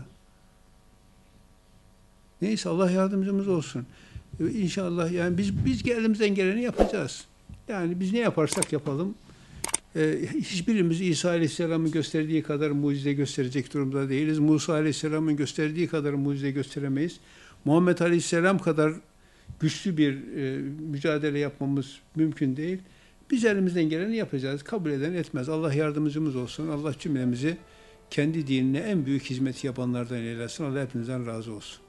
[SPEAKER 1] Neyse Allah yardımcımız olsun. İnşallah yani biz elimizden geleni yapacağız. Yani biz ne yaparsak yapalım. Hiçbirimiz İsa Aleyhisselam'ın gösterdiği kadar mucize gösterecek durumda değiliz. Musa Aleyhisselam'ın gösterdiği kadar mucize gösteremeyiz. Muhammed Aleyhisselam kadar güçlü bir mücadele yapmamız mümkün değil. Biz elimizden geleni yapacağız. Kabul eden etmez. Allah yardımcımız olsun. Allah cümlemizi kendi dinine en büyük hizmeti yapanlardan eylesin. Allah hepinizden razı olsun.